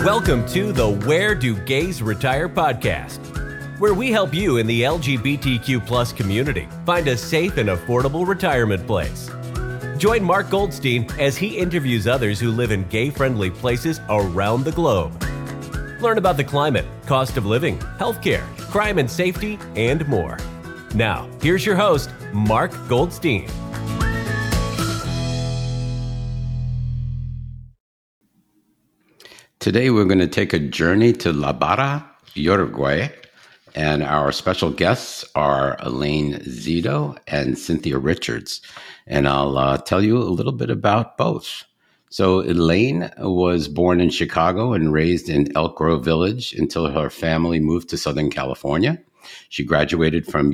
Welcome to the Where Do Gays Retire podcast, where we help you in the LGBTQ plus community find a safe and affordable retirement place. Join Mark Goldstein as he interviews others who live in gay-friendly places around the globe. Learn about the climate, cost of living, healthcare, crime and safety, and more. Now, here's your host, Mark Goldstein. Today, we're going to take a journey to La Barra, Uruguay, and our special guests are Elaine Zito and Cynthia Richards. And I'll tell you a little bit about both. So Elaine was born in Chicago and raised in Elk Grove Village until her family moved to Southern California. She graduated from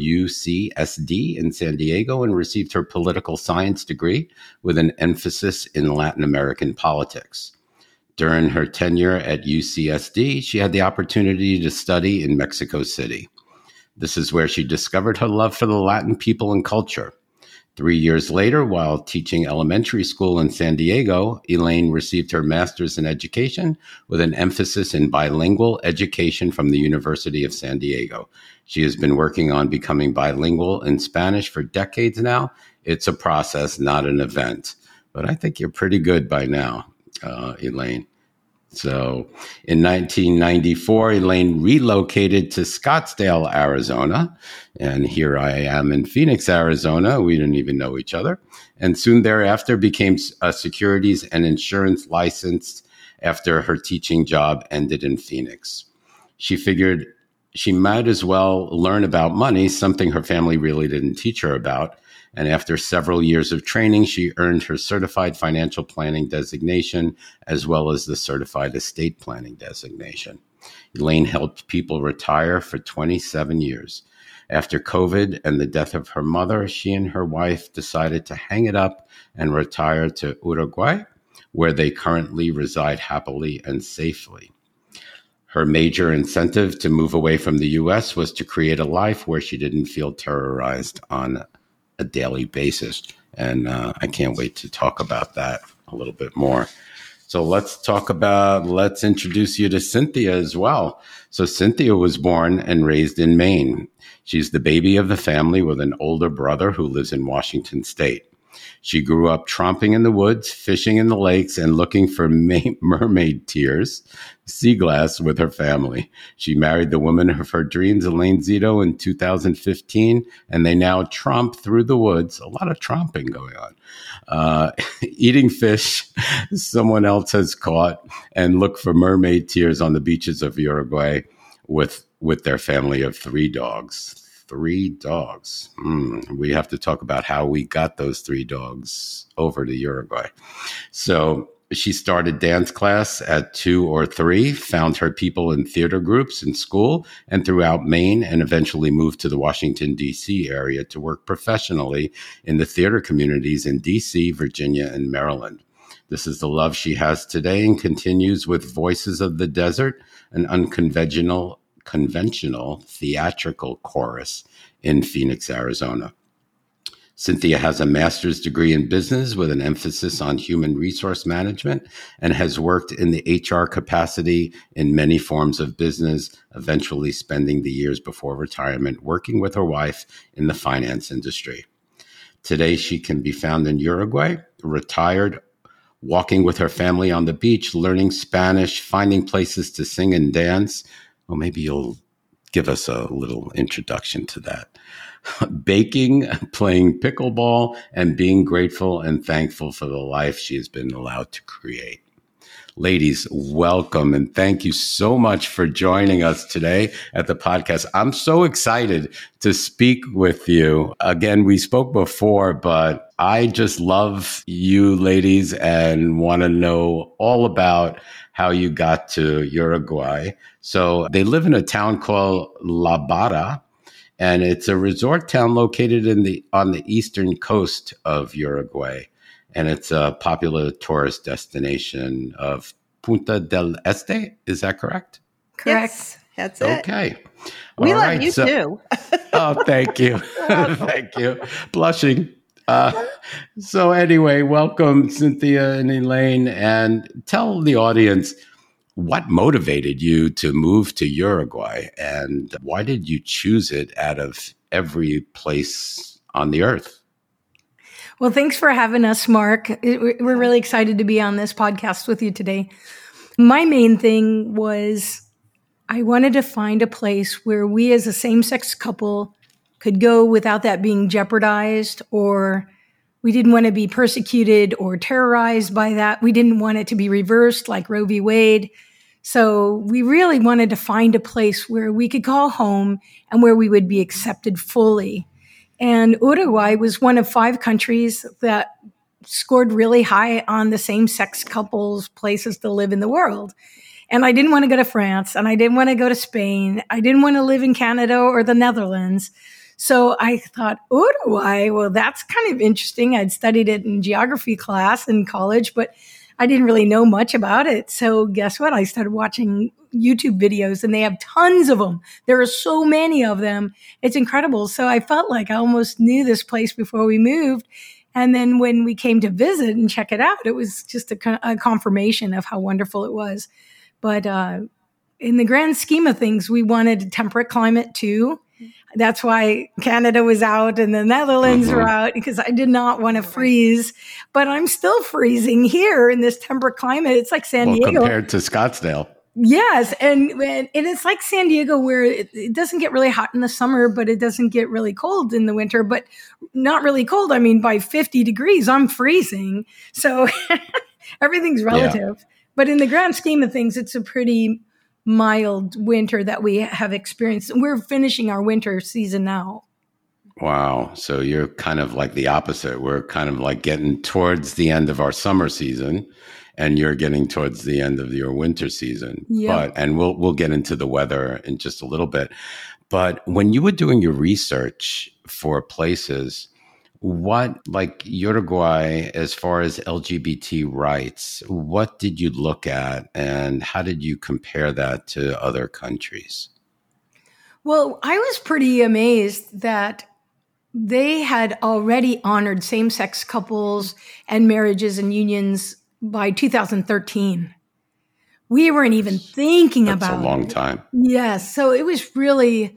UCSD in San Diego and received her political science degree with an emphasis in Latin American politics. During her tenure at UCSD, she had the opportunity to study in Mexico City. This is where she discovered her love for the Latin people and culture. 3 years later, while teaching elementary school in San Diego, Elaine received her master's in education with an emphasis in bilingual education from the University of San Diego. She has been working on becoming bilingual in Spanish for decades now. It's a process, not an event. But I think you're pretty good by now, Elaine. So in 1994, Elaine relocated to Scottsdale, Arizona. And here I am in Phoenix, Arizona. We didn't even know each other. And soon thereafter became a securities and insurance licensed after her teaching job ended in Phoenix. She figured she might as well learn about money, something her family really didn't teach her about. And after several years of training, she earned her Certified Financial Planning designation, as well as the Certified Estate Planning designation. Elaine helped people retire for 27 years. After COVID and the death of her mother, she and her wife decided to hang it up and retire to Uruguay, where they currently reside happily and safely. Her major incentive to move away from the U.S. was to create a life where she didn't feel terrorized on a daily basis. And I can't wait to talk about that a little bit more. So let's introduce you to Cynthia as well. So Cynthia was born and raised in Maine. She's the baby of the family with an older brother who lives in Washington State. She grew up tromping in the woods, fishing in the lakes, and looking for mermaid tears, sea glass, with her family. She married the woman of her dreams, Elaine Zito, in 2015, and they now tromp through the woods. A lot of tromping going on. Eating fish someone else has caught, and look for mermaid tears on the beaches of Uruguay with their family of 3 dogs. 3 dogs. We have to talk about how we got those 3 dogs over to Uruguay. So she started dance class at 2 or 3, found her people in theater groups in school and throughout Maine, and eventually moved to the Washington, D.C. area to work professionally in the theater communities in D.C., Virginia, and Maryland. This is the love she has today and continues with Voices of the Desert, an unconventional theatrical chorus in Phoenix, Arizona. Cynthia has a master's degree in business with an emphasis on human resource management and has worked in the HR capacity in many forms of business, eventually spending the years before retirement working with her wife in the finance industry. Today, she can be found in Uruguay, retired, walking with her family on the beach, learning Spanish, finding places to sing and dance. Well, maybe you'll give us a little introduction to that. Baking, playing pickleball, and being grateful and thankful for the life she has been allowed to create. Ladies, welcome, and thank you so much for joining us today at the podcast. I'm so excited to speak with you. Again, we spoke before, but I just love you ladies and want to know all about how you got to Uruguay. So they live in a town called La Barra, and it's a resort town located on the eastern coast of Uruguay. And it's a popular tourist destination of Punta del Este. Is that correct? Correct. Yes, that's it. Okay. We love you too. Oh, thank you. Thank you. Blushing. So anyway, welcome, Cynthia and Elaine, and tell the audience, what motivated you to move to Uruguay, and why did you choose it out of every place on the earth? Well, thanks for having us, Mark. We're really excited to be on this podcast with you today. My main thing was I wanted to find a place where we as a same-sex couple could go without that being jeopardized, or we didn't want to be persecuted or terrorized by that. We didn't want it to be reversed like Roe v. Wade. So we really wanted to find a place where we could call home and where we would be accepted fully. And Uruguay was one of 5 countries that scored really high on the same-sex couples places to live in the world. And I didn't want to go to France, and I didn't want to go to Spain. I didn't want to live in Canada or the Netherlands. So I thought, Uruguay, well, that's kind of interesting. I'd studied it in geography class in college, but I didn't really know much about it. So guess what? I started watching YouTube videos, and they have tons of them. There are so many of them. It's incredible. So I felt like I almost knew this place before we moved. And then when we came to visit and check it out, it was just a confirmation of how wonderful it was. But in the grand scheme of things, we wanted a temperate climate too. That's why Canada was out and the Netherlands were out, because I did not want to freeze. But I'm still freezing here in this temperate climate. It's like San Diego. Compared to Scottsdale. Yes. And it's like San Diego, where it doesn't get really hot in the summer, but it doesn't get really cold in the winter. But not really cold. I mean, by 50 degrees, I'm freezing. So everything's relative. Yeah. But in the grand scheme of things, it's a pretty mild winter that we have experienced. We're finishing our winter season now. Wow. So you're kind of like the opposite. We're kind of like getting towards the end of our summer season, and you're getting towards the end of your winter season. Yeah. And we'll get into the weather in just a little bit. But when you were doing your research for places, what, like Uruguay, as far as LGBT rights, what did you look at, and how did you compare that to other countries? Well, I was pretty amazed that they had already honored same-sex couples and marriages and unions by 2013. We weren't even thinking about it. That's a long time. Yes. So it was really,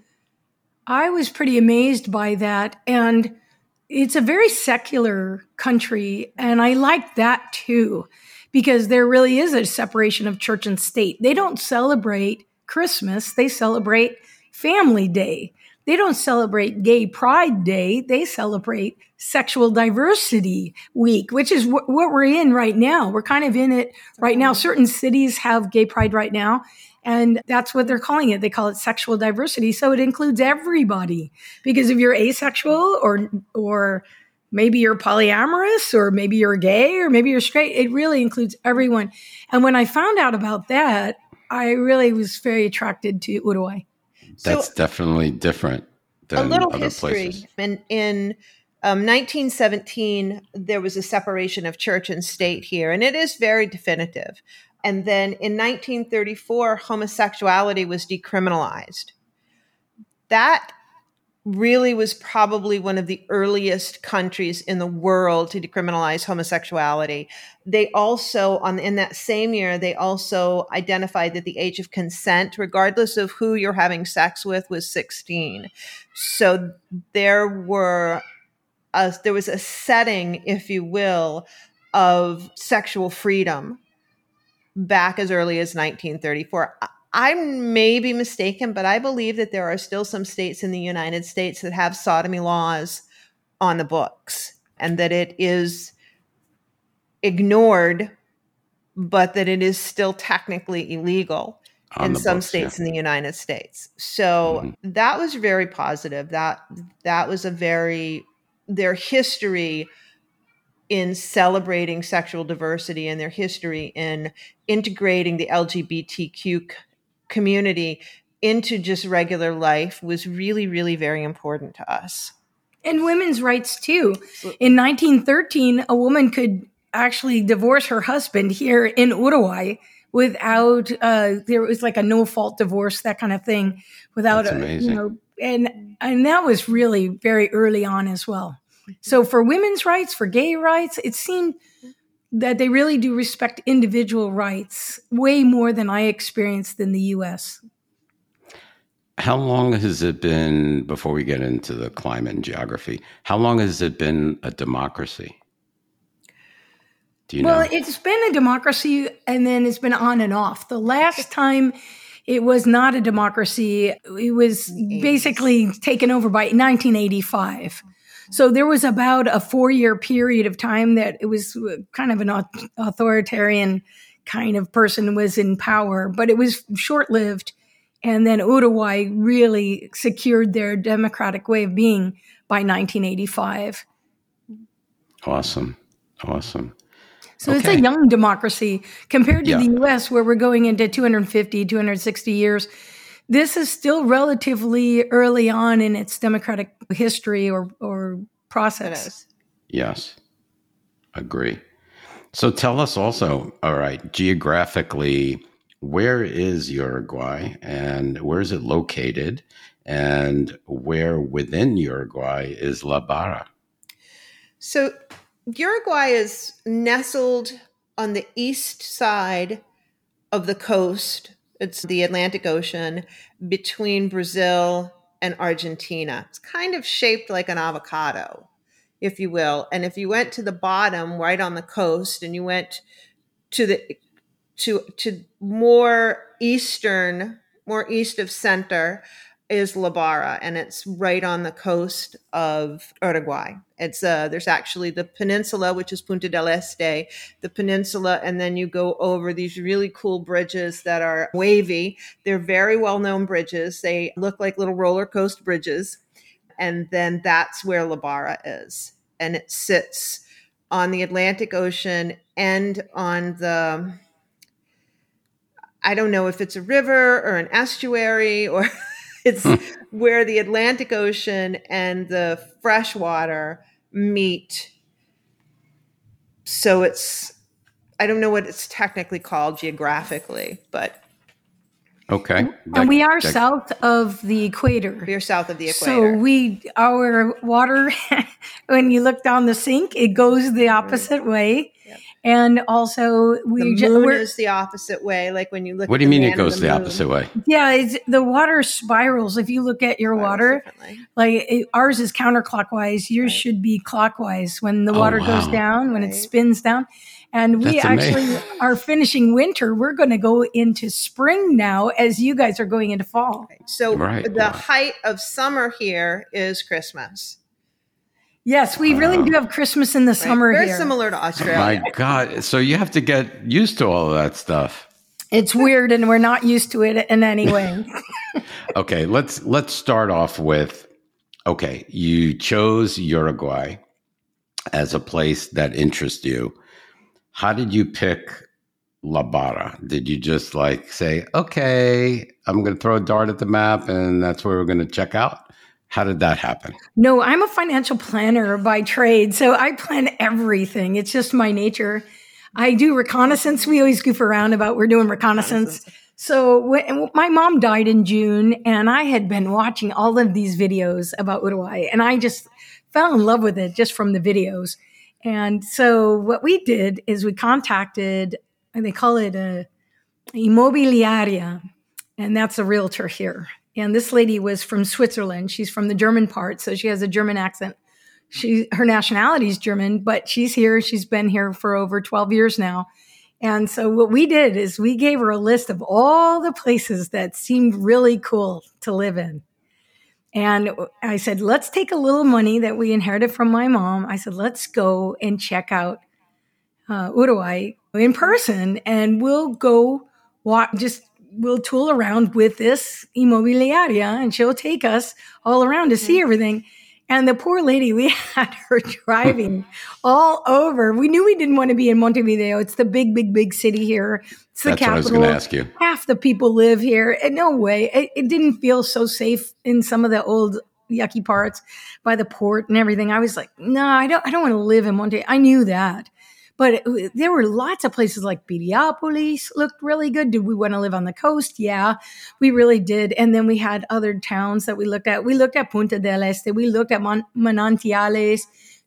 I was pretty amazed by that. And it's a very secular country, and I like that too, because there really is a separation of church and state. They don't celebrate Christmas. They celebrate Family Day. They don't celebrate Gay Pride Day. They celebrate Sexual Diversity Week, which is what we're in right now. We're kind of in it right now. Certain cities have Gay Pride right now, and that's what they're calling it. They call it sexual diversity. So it includes everybody, because if you're asexual or maybe you're polyamorous, or maybe you're gay, or maybe you're straight, it really includes everyone. And when I found out about that, I really was very attracted to Uruguay. That's definitely different than a little other history. places. In 1917, there was a separation of church and state here, and it is very definitive. And then in 1934, homosexuality was decriminalized. That really was probably one of the earliest countries in the world to decriminalize homosexuality. They also, in that same year, they also identified that the age of consent, regardless of who you're having sex with, was 16. So there was a setting, if you will, of sexual freedom back as early as 1934. I may be mistaken, but I believe that there are still some states in the United States that have sodomy laws on the books, and that it is ignored, but that it is still technically illegal in some states in the United States. So that was very positive. That was their history in celebrating sexual diversity, and their history in integrating the LGBTQ community into just regular life was really, really very important to us. And women's rights too. In 1913, a woman could actually divorce her husband here in Uruguay without, there was like a no-fault divorce, that kind of thing, without, and that was really very early on as well. So for women's rights, for gay rights, it seemed that they really do respect individual rights way more than I experienced in the U.S. How long has it been, before we get into the climate and geography, how long has it been a democracy? Do you know? Well, it's been a democracy, and then it's been on and off. The last time it was not a democracy, it was basically taken over by 1985. So there was about a 4-year period of time that it was kind of an authoritarian kind of person was in power, but it was short-lived. And then Uruguay really secured their democratic way of being by 1985. Awesome. So It's a young democracy compared to the U.S., where we're going into 250, 260 years. This is still relatively early on in its democratic history or process. Yes, agree. So tell us also, all right, geographically, where is Uruguay and where is it located, and where within Uruguay is La Barra? So Uruguay is nestled on the east side of the coast. It's the Atlantic Ocean between Brazil and Argentina. It's kind of shaped like an avocado, if you will. And if you went to the bottom right on the coast and you went to more east of center is La Barra, and it's right on the coast of Uruguay. It's there's actually the peninsula, which is Punta del Este, the peninsula, and then you go over these really cool bridges that are wavy. They're very well-known bridges. They look like little roller coaster bridges, and then that's where La Barra is, and it sits on the Atlantic Ocean and on the, I don't know if it's a river or an estuary, or it's where the Atlantic Ocean and the freshwater meet. So I don't know what it's technically called geographically, but. Okay. And we are south of the equator. We are south of the equator. So our water, when you look down the sink, it goes the opposite way. Yep. And also the moon is the opposite way. Like when you look. What do you mean it goes the opposite way? Yeah, the water spirals. If you look at your water, ours is counterclockwise. Yours should be clockwise. When the water goes down, when it spins down. And we actually are finishing winter. We're going to go into spring now, as you guys are going into fall. So the height of summer here is Christmas. Yes, we really do have Christmas in the summer here. Very similar to Australia. My God. So you have to get used to all of that stuff. It's weird, and we're not used to it in any way. Okay, let's start off with, you chose Uruguay as a place that interests you. How did you pick La Barra? Did you just say, okay, I'm going to throw a dart at the map and that's where we're going to check out? How did that happen? No, I'm a financial planner by trade, so I plan everything. It's just my nature. I do reconnaissance. We always goof around about we're doing reconnaissance. So my mom died in June, and I had been watching all of these videos about Uruguay, and I just fell in love with it just from the videos. And so what we did is we contacted, and they call it a Immobiliaria, and that's a realtor here. And this lady was from Switzerland. She's from the German part, so she has a German accent. Her nationality is German, but she's here. She's been here for over 12 years now. And so what we did is we gave her a list of all the places that seemed really cool to live in. And I said, let's take a little money that we inherited from my mom. I said, let's go and check out Uruguay in person, and we'll go we'll tool around with this Immobiliaria, and she'll take us all around to see everything. And the poor lady, we had her driving all over. We knew we didn't want to be in Montevideo. It's the big city here. It's the capital. That's what I was going to ask you. Half the people live here. And no way. It didn't feel so safe in some of the old yucky parts by the port and everything. I was like, no, I don't want to live in Montevideo. I knew that. But there were lots of places like Piriápolis looked really good. Did we want to live on the coast? Yeah, we really did. And then we had other towns that we looked at. We looked at Punta del Este. We looked at Manantiales.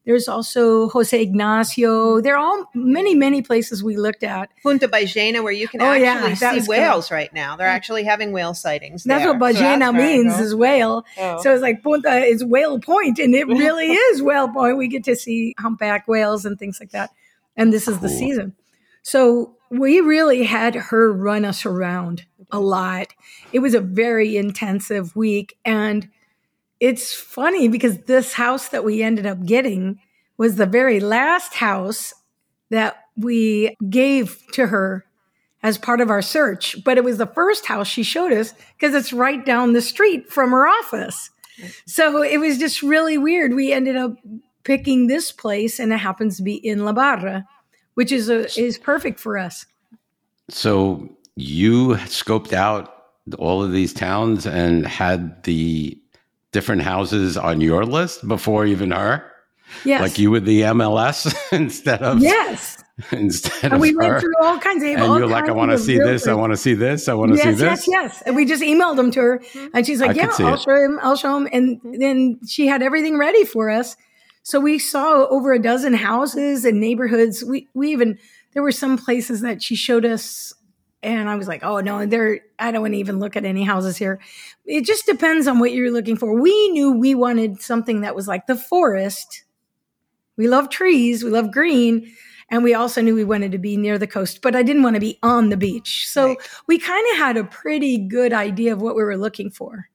There's also Jose Ignacio. There are all many places we looked at. Punta Ballena, where you can see whales right now. They're actually having whale sightings there. That's what Ballena means, is whale. Oh. So it's like Punta is Whale Point, and it really is Whale Point. We get to see humpback whales and things like that. And this is the season. So we really had her run us around a lot. It was a very intensive week. And it's funny because this house that we ended up getting was the very last house that we gave to her as part of our search. But it was the first house she showed us because it's right down the street from her office. So it was just really weird. We ended up picking this place, and it happens to be in La Barra, which is perfect for us. So you scoped out all of these towns and had the different houses on your list before even her? Yes. Like you with the MLS instead of and we went through all kinds of, and you're like, I want to see this, I want to see this, I want to see this. Yes. And we just emailed them to her, and she's like, I'll show him. And then she had everything ready for us. So we saw over a dozen houses and neighborhoods. We even, there were some places that she showed us, and I was like, oh no, I don't want to even look at any houses here. It just depends on what you're looking for. We knew we wanted something that was like the forest. We love trees, we love green, and we also knew we wanted to be near the coast, but I didn't want to be on the beach. So we kind of had a pretty good idea of what we were looking for.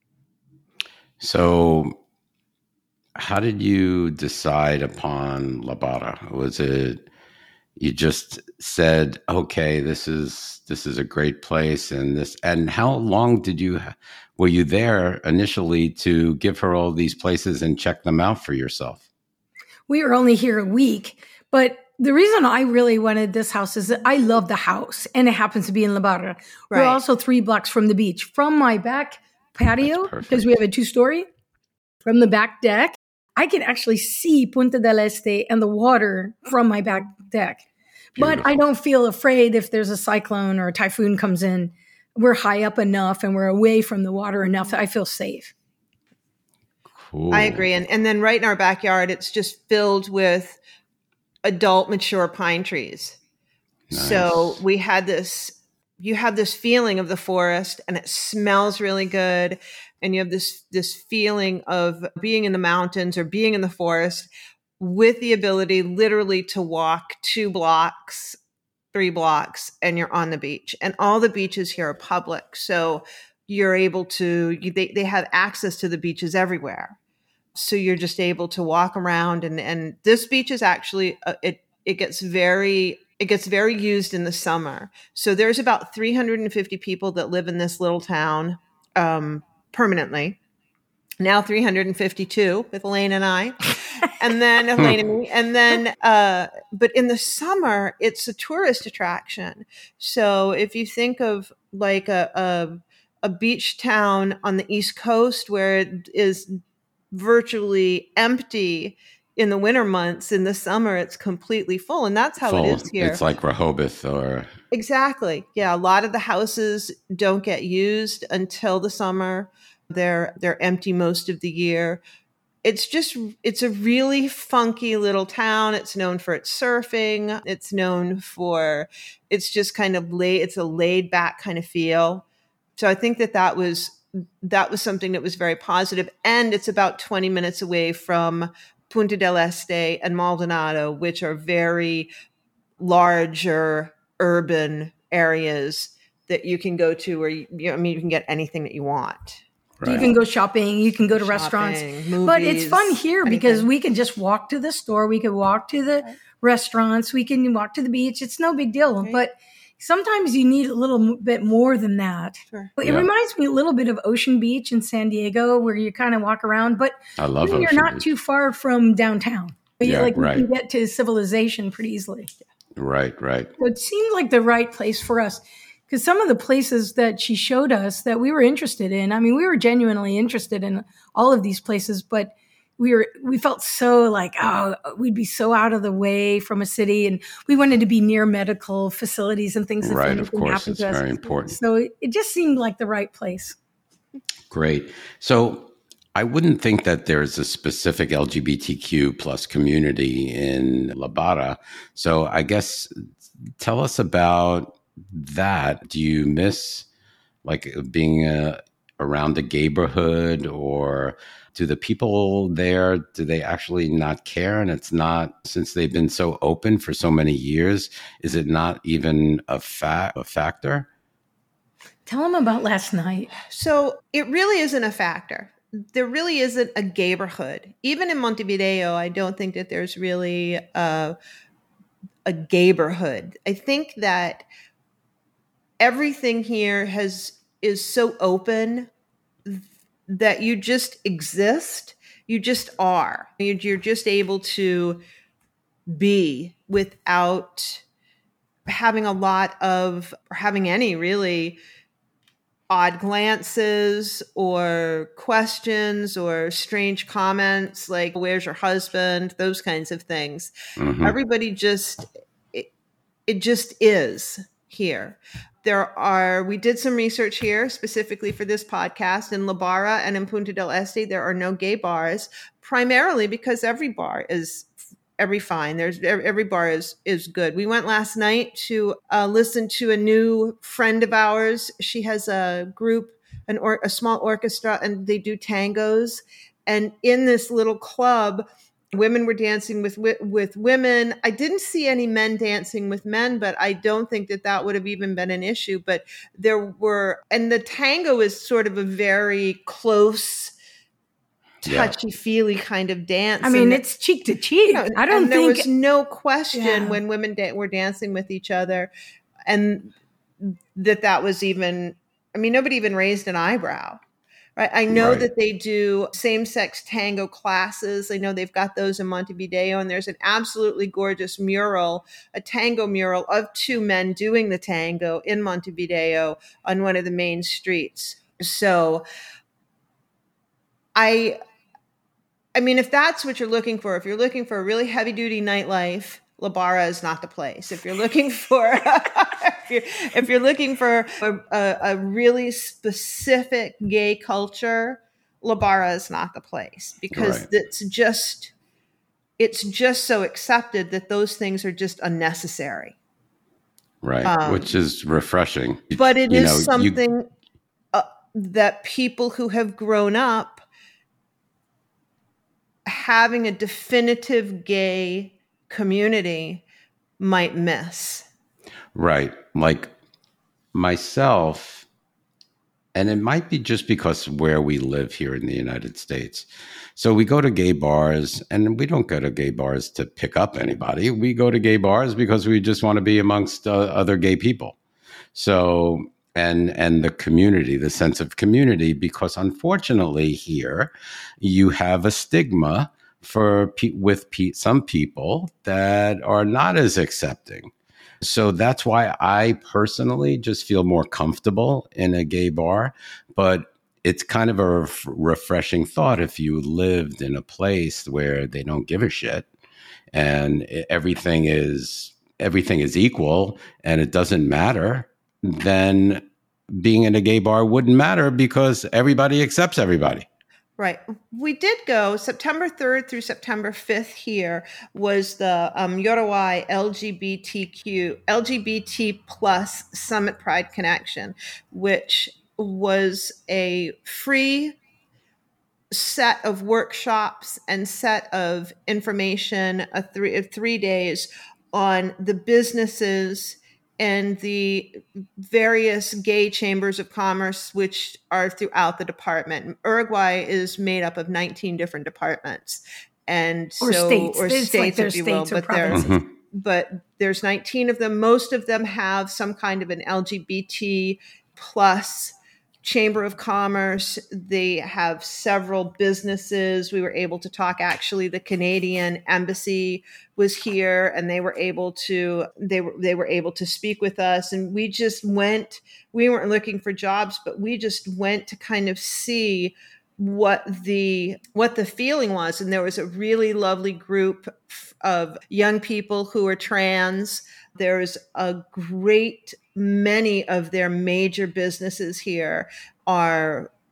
So how did you decide upon La Barra? Was it you just said, okay, this is a great place, and how long were you there initially to give her all these places and check them out for yourself? We were only here a week, but the reason I really wanted this house is that I love the house, and it happens to be in La Barra. Right. We're also 3 blocks from the beach. From my back patio, because we have a 2-story, from the back deck, I can actually see Punta del Este and the water from my back deck. Beautiful. But I don't feel afraid if there's a cyclone or a typhoon comes in. We're high up enough and we're away from the water enough that I feel safe. Cool. I agree. And then right in our backyard, it's just filled with adult, mature pine trees. Nice. So you have this feeling of the forest, and it smells really good. And you have this feeling of being in the mountains or being in the forest with the ability literally to walk 2 blocks, 3 blocks, and you're on the beach. And all the beaches here are public. So you're able to, they have access to the beaches everywhere. So you're just able to walk around, and this beach is actually, it gets very used in the summer. So there's about 350 people that live in this little town, permanently. Now 352 with Elaine and I, and then Elaine and me, and then, but in the summer, it's a tourist attraction. So if you think of like a beach town on the East Coast where it is virtually empty in the winter months, in the summer, it's completely full. And that's how it is here. It's like Rehoboth or... Exactly. Yeah. A lot of the houses don't get used until the summer. They're empty most of the year. It's a really funky little town. It's known for its surfing. It's known for, it's just kind of it's a laid back kind of feel. So I think that was something that was very positive. And it's about 20 minutes away from Punta del Este and Maldonado, which are very larger urban areas that you can go to where you can get anything that you want. Right. You can go shopping, you can go to restaurants, movies, but it's fun here because we can just walk to the store, we can walk to the restaurants, we can walk to the beach. It's no big deal, but sometimes you need a little bit more than that. Sure. It reminds me a little bit of Ocean Beach in San Diego, where you kind of walk around, but I love Ocean you're not Beach. Too far from downtown. You Right. can get to civilization pretty easily. Right. So it seemed like the right place for us. Because some of the places that she showed us that we were interested in, I mean, we were genuinely interested in all of these places, but we felt so like, oh, we'd be so out of the way from a city, and we wanted to be near medical facilities and things. Right, of course, it's very important. So it just seemed like the right place. Great. So I wouldn't think that there's a specific LGBTQ plus community in La Barra. So I guess tell us about that. Do you miss like being around the neighborhood, or do the people there, do they actually not care? And it's not, since they've been so open for so many years, is it not even a factor? Tell them about last night. So it really isn't a factor. There really isn't a neighborhood. Even in Montevideo, I don't think that there's really a neighborhood. I think that everything here is so open that you just exist. You just are. You're just able to be without having a lot of, or having any really odd glances or questions or strange comments like, where's your husband? Those kinds of things. Mm-hmm. Everybody just, it just is here. We did some research here specifically for this podcast. In La Barra and in Punta del Este, there are no gay bars, primarily because every bar is every bar is good. We went last night to listen to a new friend of ours. She has a group, a small orchestra, and they do tangos. And in this little club, women were dancing with women. I didn't see any men dancing with men, but I don't think that would have even been an issue. But there were, and the tango is sort of a very close, touchy-feely kind of dance. I mean, it's cheek to cheek. I don't think there was no question when women were dancing with each other, and that was even, I mean, nobody even raised an eyebrow. Right. I know that they do same-sex tango classes. I know they've got those in Montevideo, and there's an absolutely gorgeous mural, a tango mural of two men doing the tango in Montevideo on one of the main streets. So I mean, if that's what you're looking for, if you're looking for a really heavy-duty nightlife, La Barra is not the place. If you're looking for, if you're looking for a really specific gay culture, La Barra is not the place, because it's just so accepted that those things are just unnecessary. Right, which is refreshing. But it is something that people who have grown up having a definitive gay community might miss. Right. Like myself, and it might be just because where we live here in the United States. So we go to gay bars, and we don't go to gay bars to pick up anybody. We go to gay bars because we just want to be amongst other gay people. So, and the community, the sense of community, because unfortunately here you have a stigma with some people that are not as accepting. So that's why I personally just feel more comfortable in a gay bar. But it's kind of a refreshing thought if you lived in a place where they don't give a shit and everything is equal and it doesn't matter, then being in a gay bar wouldn't matter because everybody accepts everybody. Right. We did go September 3rd through September 5th. Here was the Uruguay LGBT plus Summit Pride Connection, which was a free set of workshops and set of information, three days on the businesses and the various gay chambers of commerce, which are throughout the department. Uruguay is made up of 19 different departments, or states, if you will. But there's 19 of them. Most of them have some kind of an LGBT plus chamber of commerce. They have several businesses. We were able to talk. Actually, the Canadian embassy was here, and they were able to speak with us. And we just went. We weren't looking for jobs, but we just went to kind of see what the feeling was. And there was a really lovely group of young people who are trans. There's a great many of their major businesses here are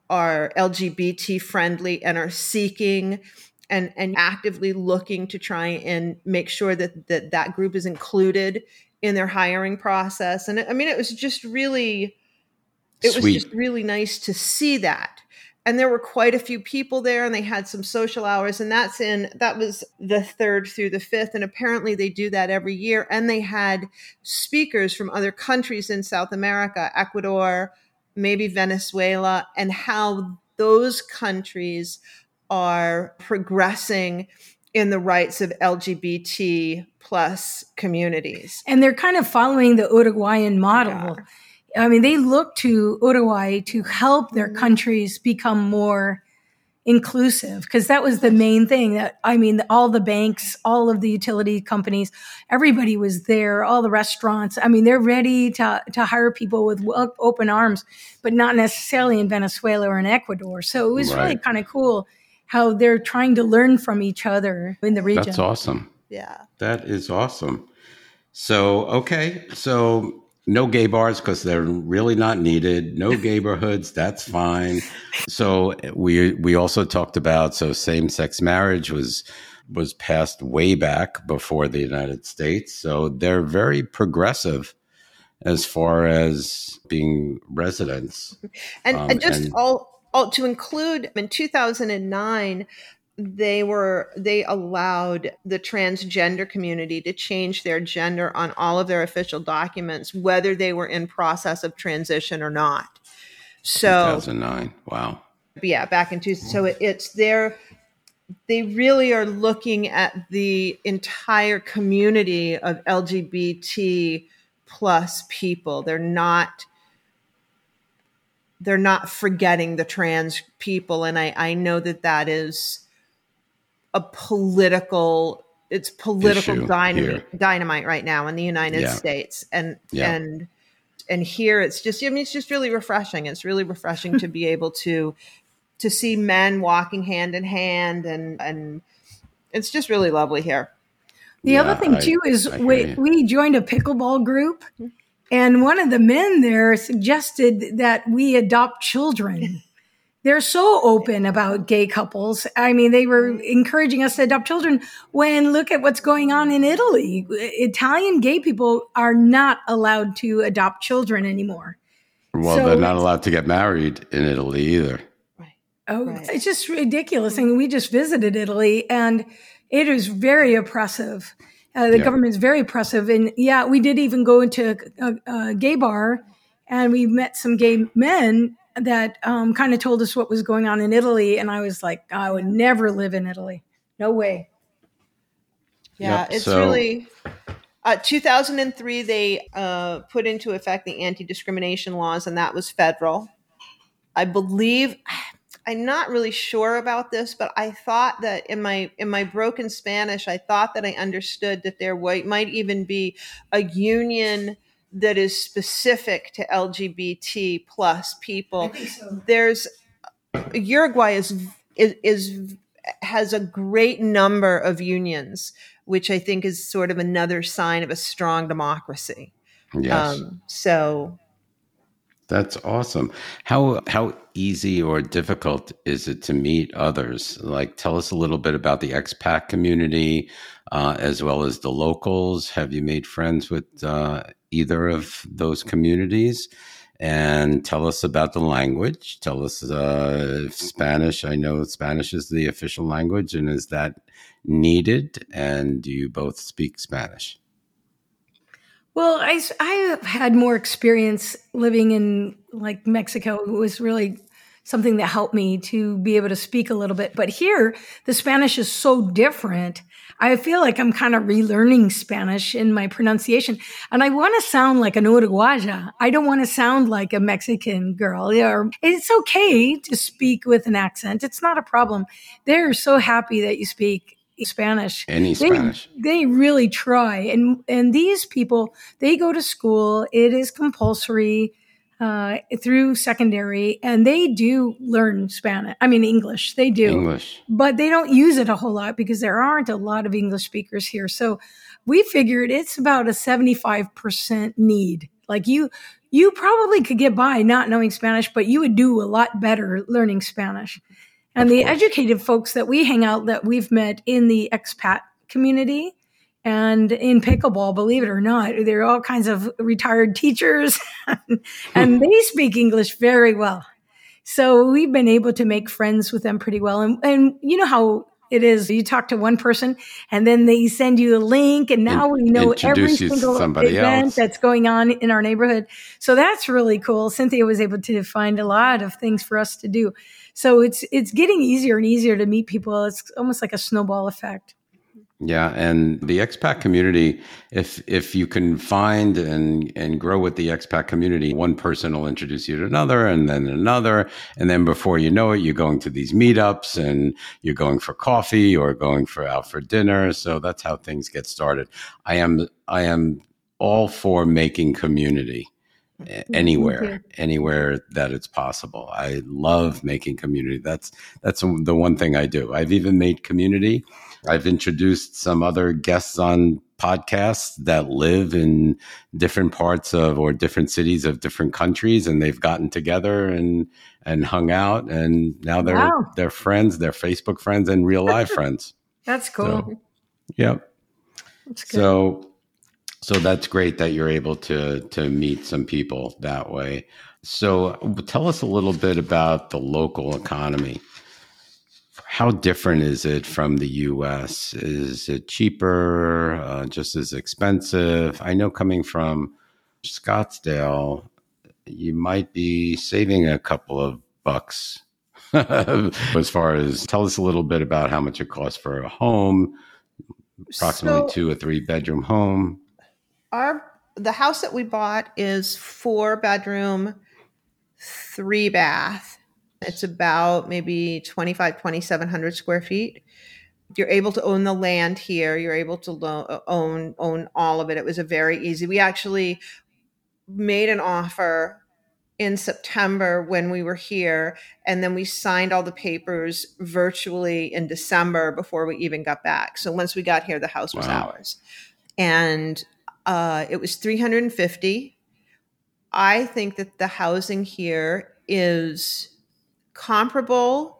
are LGBT friendly and are seeking and actively looking to try and make sure that group is included in their hiring process. And I mean, it was just really nice to see that. And there were quite a few people there, and they had some social hours, and that was the 3rd through the 5th. And apparently they do that every year. And they had speakers from other countries in South America, Ecuador, maybe Venezuela, and how those countries are progressing in the rights of LGBT plus communities. And they're kind of following the Uruguayan model. Yeah. I mean, they look to Uruguay to help their countries become more inclusive, because that was the main thing. That, I mean, all the banks, all of the utility companies, everybody was there, all the restaurants. I mean, they're ready to hire people with open arms, but not necessarily in Venezuela or in Ecuador. So it was really kind of cool how they're trying to learn from each other in the region. That's awesome. Yeah. That is awesome. So, okay. So no gay bars because they're really not needed. No neighborhoods, that's fine. So we also talked about, so same-sex marriage was passed way back before the United States. So they're very progressive as far as being residents. And to include, in 2009, they allowed the transgender community to change their gender on all of their official documents, whether they were in process of transition or not. So 2009. Wow. Yeah, back in 2000. So it's there. They really are looking at the entire community of LGBT plus people. They're not forgetting the trans people. And I know that is a political dynamite right now in the United States. And here it's just, I mean, it's just really refreshing. It's really refreshing to be able to see men walking hand in hand, and it's just really lovely here. The other thing too is we joined a pickleball group, and one of the men there suggested that we adopt children. They're so open about gay couples. I mean, they were encouraging us to adopt children when look at what's going on in Italy. Italian gay people are not allowed to adopt children anymore. Well, they're not allowed to get married in Italy either. It's just ridiculous. I mean, we just visited Italy, and it is very oppressive. The government's very oppressive. And we did even go into a gay bar, and we met some gay men that kind of told us what was going on in Italy. And I was like, I would never live in Italy. No way. Yeah, it's really... 2003, they put into effect the anti-discrimination laws, and that was federal. I believe... I'm not really sure about this, but I thought that in my broken Spanish, I thought that I understood that there might even be a union that is specific to LGBT plus people. I think so. There's Uruguay has a great number of unions, which I think is sort of another sign of a strong democracy. Yes. That's awesome. How easy or difficult is it to meet others? Like, tell us a little bit about the expat community, as well as the locals. Have you made friends with either of those communities? And tell us about the language. Tell us Spanish. I know Spanish is the official language, and is that needed? And do you both speak Spanish? Well, I have had more experience living in like Mexico. It was really something that helped me to be able to speak a little bit. But here, the Spanish is so different. I feel like I'm kind of relearning Spanish in my pronunciation. And I want to sound like an Uruguaya. I don't want to sound like a Mexican girl. It's okay to speak with an accent. It's not a problem. They're so happy that you speak Spanish. Spanish. They really try. And these people, they go to school. It is compulsory through secondary, and they do learn English. They do. English. But they don't use it a whole lot because there aren't a lot of English speakers here. So we figured it's about a 75% need. Like you probably could get by not knowing Spanish, but you would do a lot better learning Spanish. And the educated folks that we hang out, that we've met in the expat community and in pickleball, believe it or not, there are all kinds of retired teachers and they speak English very well. So we've been able to make friends with them pretty well. And you know how it is. You talk to one person and then they send you a link, and now we know every single event that's going on in our neighborhood. So that's really cool. Cynthia was able to find a lot of things for us to do. So it's getting easier and easier to meet people. It's almost like a snowball effect. Yeah, and the expat community, if you can find and grow with the expat community, one person will introduce you to another, and then before you know it, you're going to these meetups and you're going for coffee or going out for dinner. So that's how things get started. I am all for making community anywhere that it's possible. I love making community. That's the one thing I do. I've even made community. I've introduced some other guests on podcasts that live in different parts of or different cities of different countries, and they've gotten together and hung out, and now they're friends, they're Facebook friends and real life friends. That's cool. Yep. That's good. So that's great that you're able to meet some people that way. So tell us a little bit about the local economy. How different is it from the U.S.? Is it cheaper, just as expensive? I know coming from Scottsdale, you might be saving a couple of bucks. As far as, tell us a little bit about how much it costs for a home, approximately 2 or 3 bedroom home. The house that we bought is 4 bedroom, 3 bath. It's about maybe 2,700 square feet. You're able to own the land here. You're able to own all of it. It was a very easy. We actually made an offer in September when we were here, and then we signed all the papers virtually in December before we even got back. So once we got here, the house was ours. And it was $350,000. I think that the housing here is comparable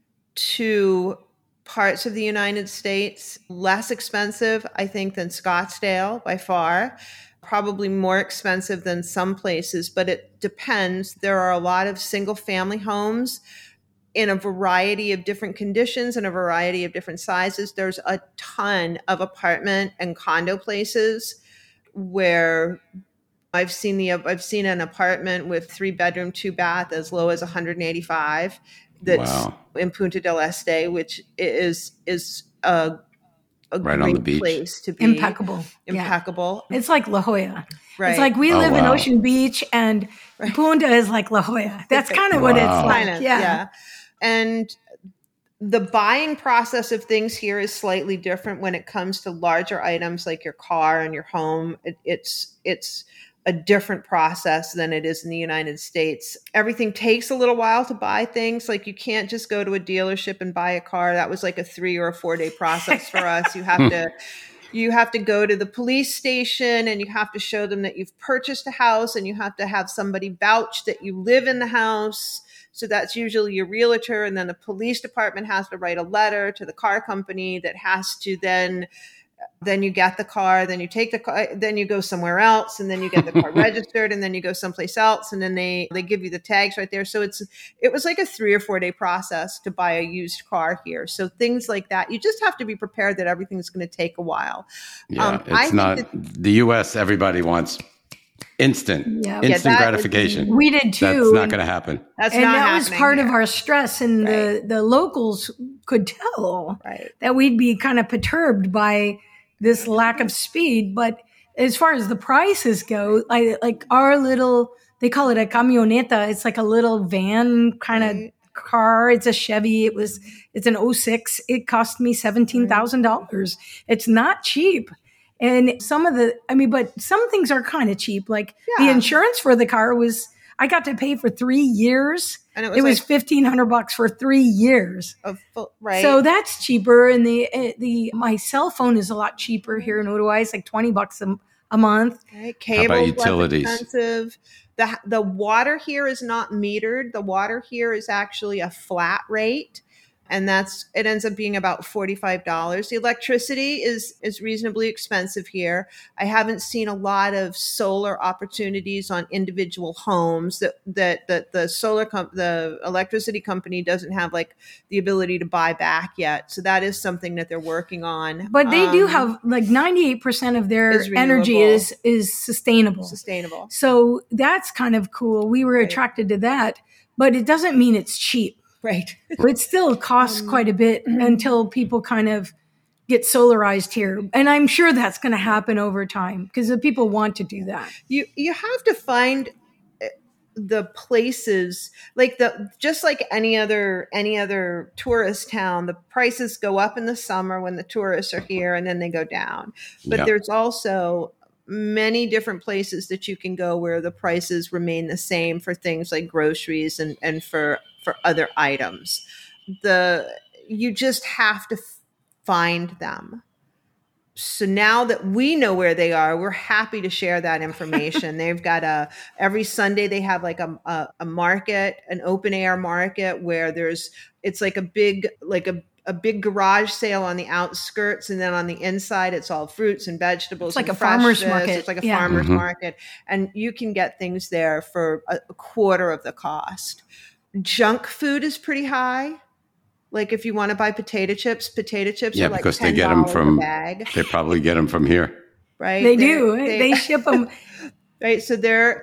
to parts of the United States, less expensive, I think, than Scottsdale by far, probably more expensive than some places, but it depends. There are a lot of single family homes in a variety of different conditions and a variety of different sizes. There's a ton of apartment and condo places where I've seen an apartment with 3 bedroom, 2 bath as low as $185. That's in Punta del Este, which is a right great on the beach. Place to be. Impeccable. Yeah. It's like La Jolla. Right. It's like we live in Ocean Beach, and Punta is like La Jolla. That's kind of what it's like. Kind of, yeah. And the buying process of things here is slightly different when it comes to larger items like your car and your home. It's a different process than it is in the United States. Everything takes a little while to buy things. Like you can't just go to a dealership and buy a car. That was like a 3 or 4 day process for us. You have to go to the police station and you have to show them that you've purchased a house, and you have to have somebody vouch that you live in the house. So that's usually your realtor. And then the police department has to write a letter to the car company that has to then you get the car, then you take the car, then you go somewhere else, and then you get the car registered, and then you go someplace else, and then they give you the tags right there. So it was like a 3 or 4 day process to buy a used car here. So things like that, you just have to be prepared that everything's going to take a while. Yeah, it's not the U.S. Everybody wants instant gratification. We did too. That's not going to happen. That was part of our stress, and the locals could tell that we'd be kind of perturbed by this lack of speed. But as far as the prices go, like our little, they call it a camioneta. It's like a little van kind of car. It's a Chevy. It's an 06. It cost me $17,000. It's not cheap. And but some things are kind of cheap. Like the insurance for the car I got to pay for 3 years. And it was $1,500 for 3 years. Right. So that's cheaper. And my cell phone is a lot cheaper here in Ottawa. It's like $20 a month. Right. Cable, how about utilities? Less expensive. The water here is not metered. The water here is actually a flat rate. And it ends up being about $45. The electricity is reasonably expensive here. I haven't seen a lot of solar opportunities on individual homes that the electricity company doesn't have like the ability to buy back yet. So that is something that they're working on. But they do have like 98% of their energy is sustainable. So that's kind of cool. We were attracted to that, but it doesn't mean it's cheap. Right. It still costs quite a bit until people kind of get solarized here. And I'm sure that's going to happen over time because the people want to do that. You have to find the places just like any other tourist town, the prices go up in the summer when the tourists are here and then they go down. But there's also many different places that you can go where the prices remain the same for things like groceries and for other items. You just have to find them. So now that we know where they are, we're happy to share that information. They've got every Sunday they have like a market, an open air market where it's like a big garage sale on the outskirts, and then on the inside it's all fruits and vegetables. It's like a farmer's market. It's like a farmer's market, and you can get things there for a quarter of the cost. Junk food is pretty high. Like if you want to buy potato chips are like because they get them from a bag. They probably get them from here, right? They do. They ship them, right? So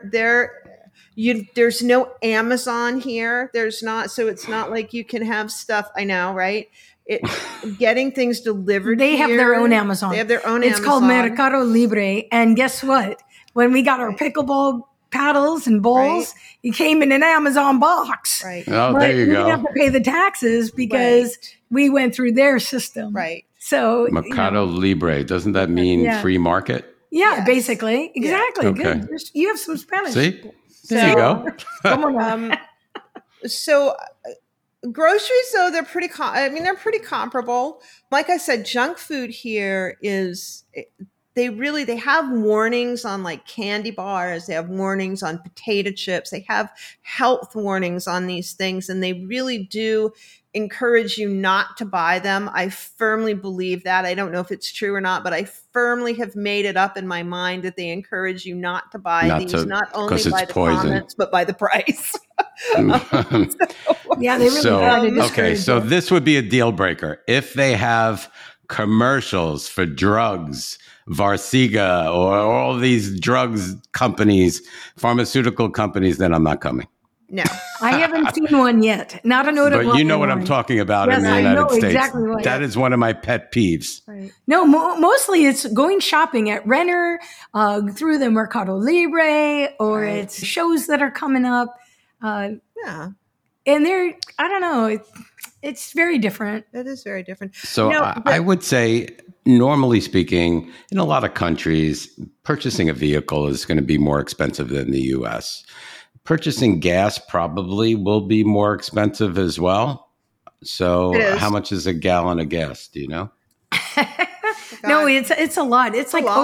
there's no Amazon here. There's not. So it's not like you can have stuff. I know, right? Getting things delivered. They have their own Amazon. They have their own. It's called Mercado Libre. And guess what? When we got our pickleball paddles and bowls, it came in an Amazon box. Right. Oh, there you go. We have to pay the taxes because we went through their system. Right. So Mercado Libre, doesn't that mean free market? Yeah, Yes. Basically. Exactly. Okay. Good. You have some Spanish. See? There you go. Come on. So groceries, though, they're pretty comparable. Like I said, junk food here they have warnings on like candy bars. They have warnings on potato chips. They have health warnings on these things, and they really do encourage you not to buy them. I firmly believe that. I don't know if it's true or not, but I firmly have made it up in my mind that they encourage you not to buy these, not only by the comments, but by the price. Yeah, they really okay, so this would be a deal breaker. If they have commercials for drugs, Varsiga, or all these drugs companies, pharmaceutical companies, then I'm not coming. No. I haven't seen one yet. Not a note of. But you know what I'm talking about in the United States. Exactly what that is one of my pet peeves. Right. No, mostly it's going shopping at Renner, through the Mercado Libre, or it's shows that are coming up. And I don't know, it's very different. It is very different. So I would say, normally speaking, in a lot of countries, purchasing a vehicle is going to be more expensive than the U.S. Purchasing gas probably will be more expensive as well. So how much is a gallon of gas? Do you know? No, it's a lot. It's like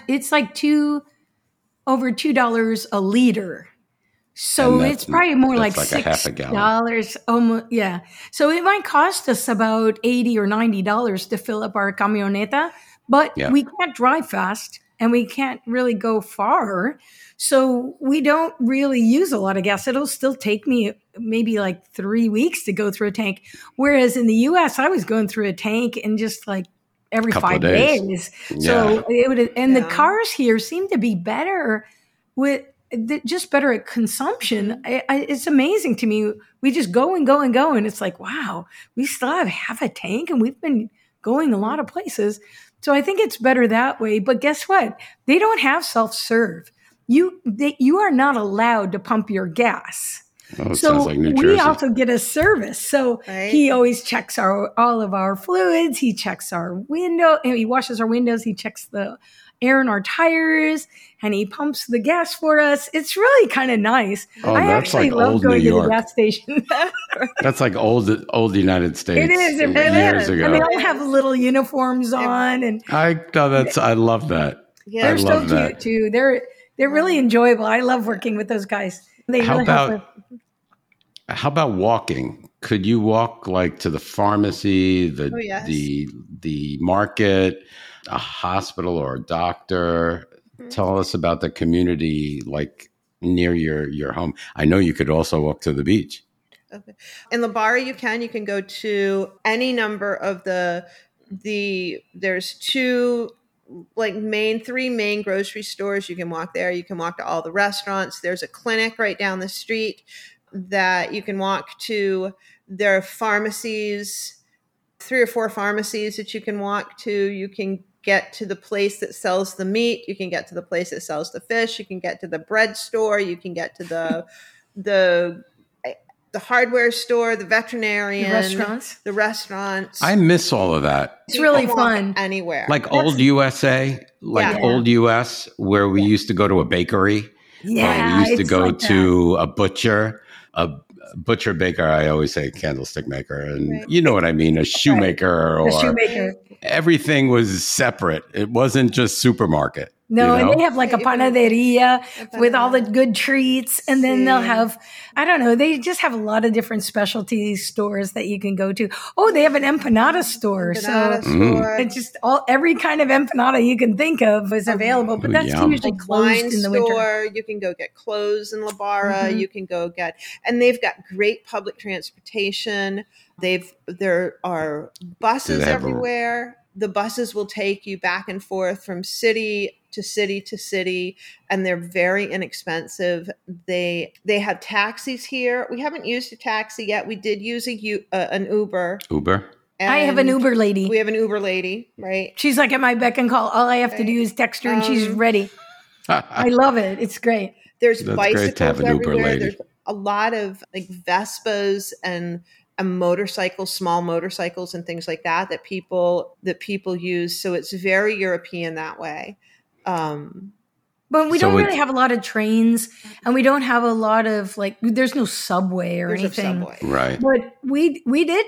over $2 a liter. So it's probably more like $6 almost. Yeah. So it might cost us about $80 or $90 to fill up our camioneta, but we can't drive fast and we can't really go far. So we don't really use a lot of gas. It'll still take me maybe like 3 weeks to go through a tank. Whereas in the US, I was going through a tank in just like every 5 days. So it would, and the cars here seem to be better just better at consumption. It's amazing to me. We just go and go and go. And it's like, wow, we still have a tank and we've been going a lot of places. So I think it's better that way. But guess what? They don't have self-serve. You are not allowed to pump your gas. Oh, it sounds like New Jersey. We also get a service. So he always checks all of our fluids. He checks our window. He washes our windows. He checks the air in our tires, and he pumps the gas for us. It's really kind of nice. Oh, I that's actually like love old going New to the York. gas station. That's like old United States. It is. Years ago. And they all have little uniforms on, and I love that. Yeah. they're so cute too. They're really enjoyable. I love working with those guys. They How really help us. How about walking? Could you walk like to the pharmacy, the market, a hospital, or a doctor? Tell us about the community like near your home. I know you could also walk to the beach. Okay. In La Barra, you can go to any number of there's three main grocery stores. You can walk there. You can walk to all the restaurants. There's a clinic right down the street that you can walk to. There are pharmacies, 3 or 4 pharmacies that you can walk to. You can get to the place that sells the meat. You can get to the place that sells the fish. You can get to the bread store. You can get to the hardware store, the veterinarian, the restaurants. I miss all of that. It's really fun. Anywhere. Like old USA, old US, where we used to go to a bakery. Yeah. We used to go to a butcher, baker. I always say candlestick maker. And you know what I mean? A shoemaker or a shoemaker. Everything was separate. It wasn't just supermarket. No, and they have like a panaderia with all the good treats. And then they'll have, I don't know, they just have a lot of different specialty stores that you can go to. Oh, they have an empanada store. It's just every kind of empanada you can think of is available, but that's usually closed in the winter. You can go get clothes in La Barra. You can go and they've got great public transportation. There are buses everywhere. The buses will take you back and forth from city to city to city, and they're very inexpensive. They have taxis here. We haven't used a taxi yet. We did use an Uber. I have an Uber lady. We have an Uber lady, right? She's like at my beck and call. All I have to do is text her and she's ready. I love it. It's great. There's bicycles everywhere. There's a lot of like Vespas and motorcycles, small motorcycles and things like that people use. So it's very European that way. But we don't really have a lot of trains, and we don't have a lot of there's no subway or anything. No subway. Right. But we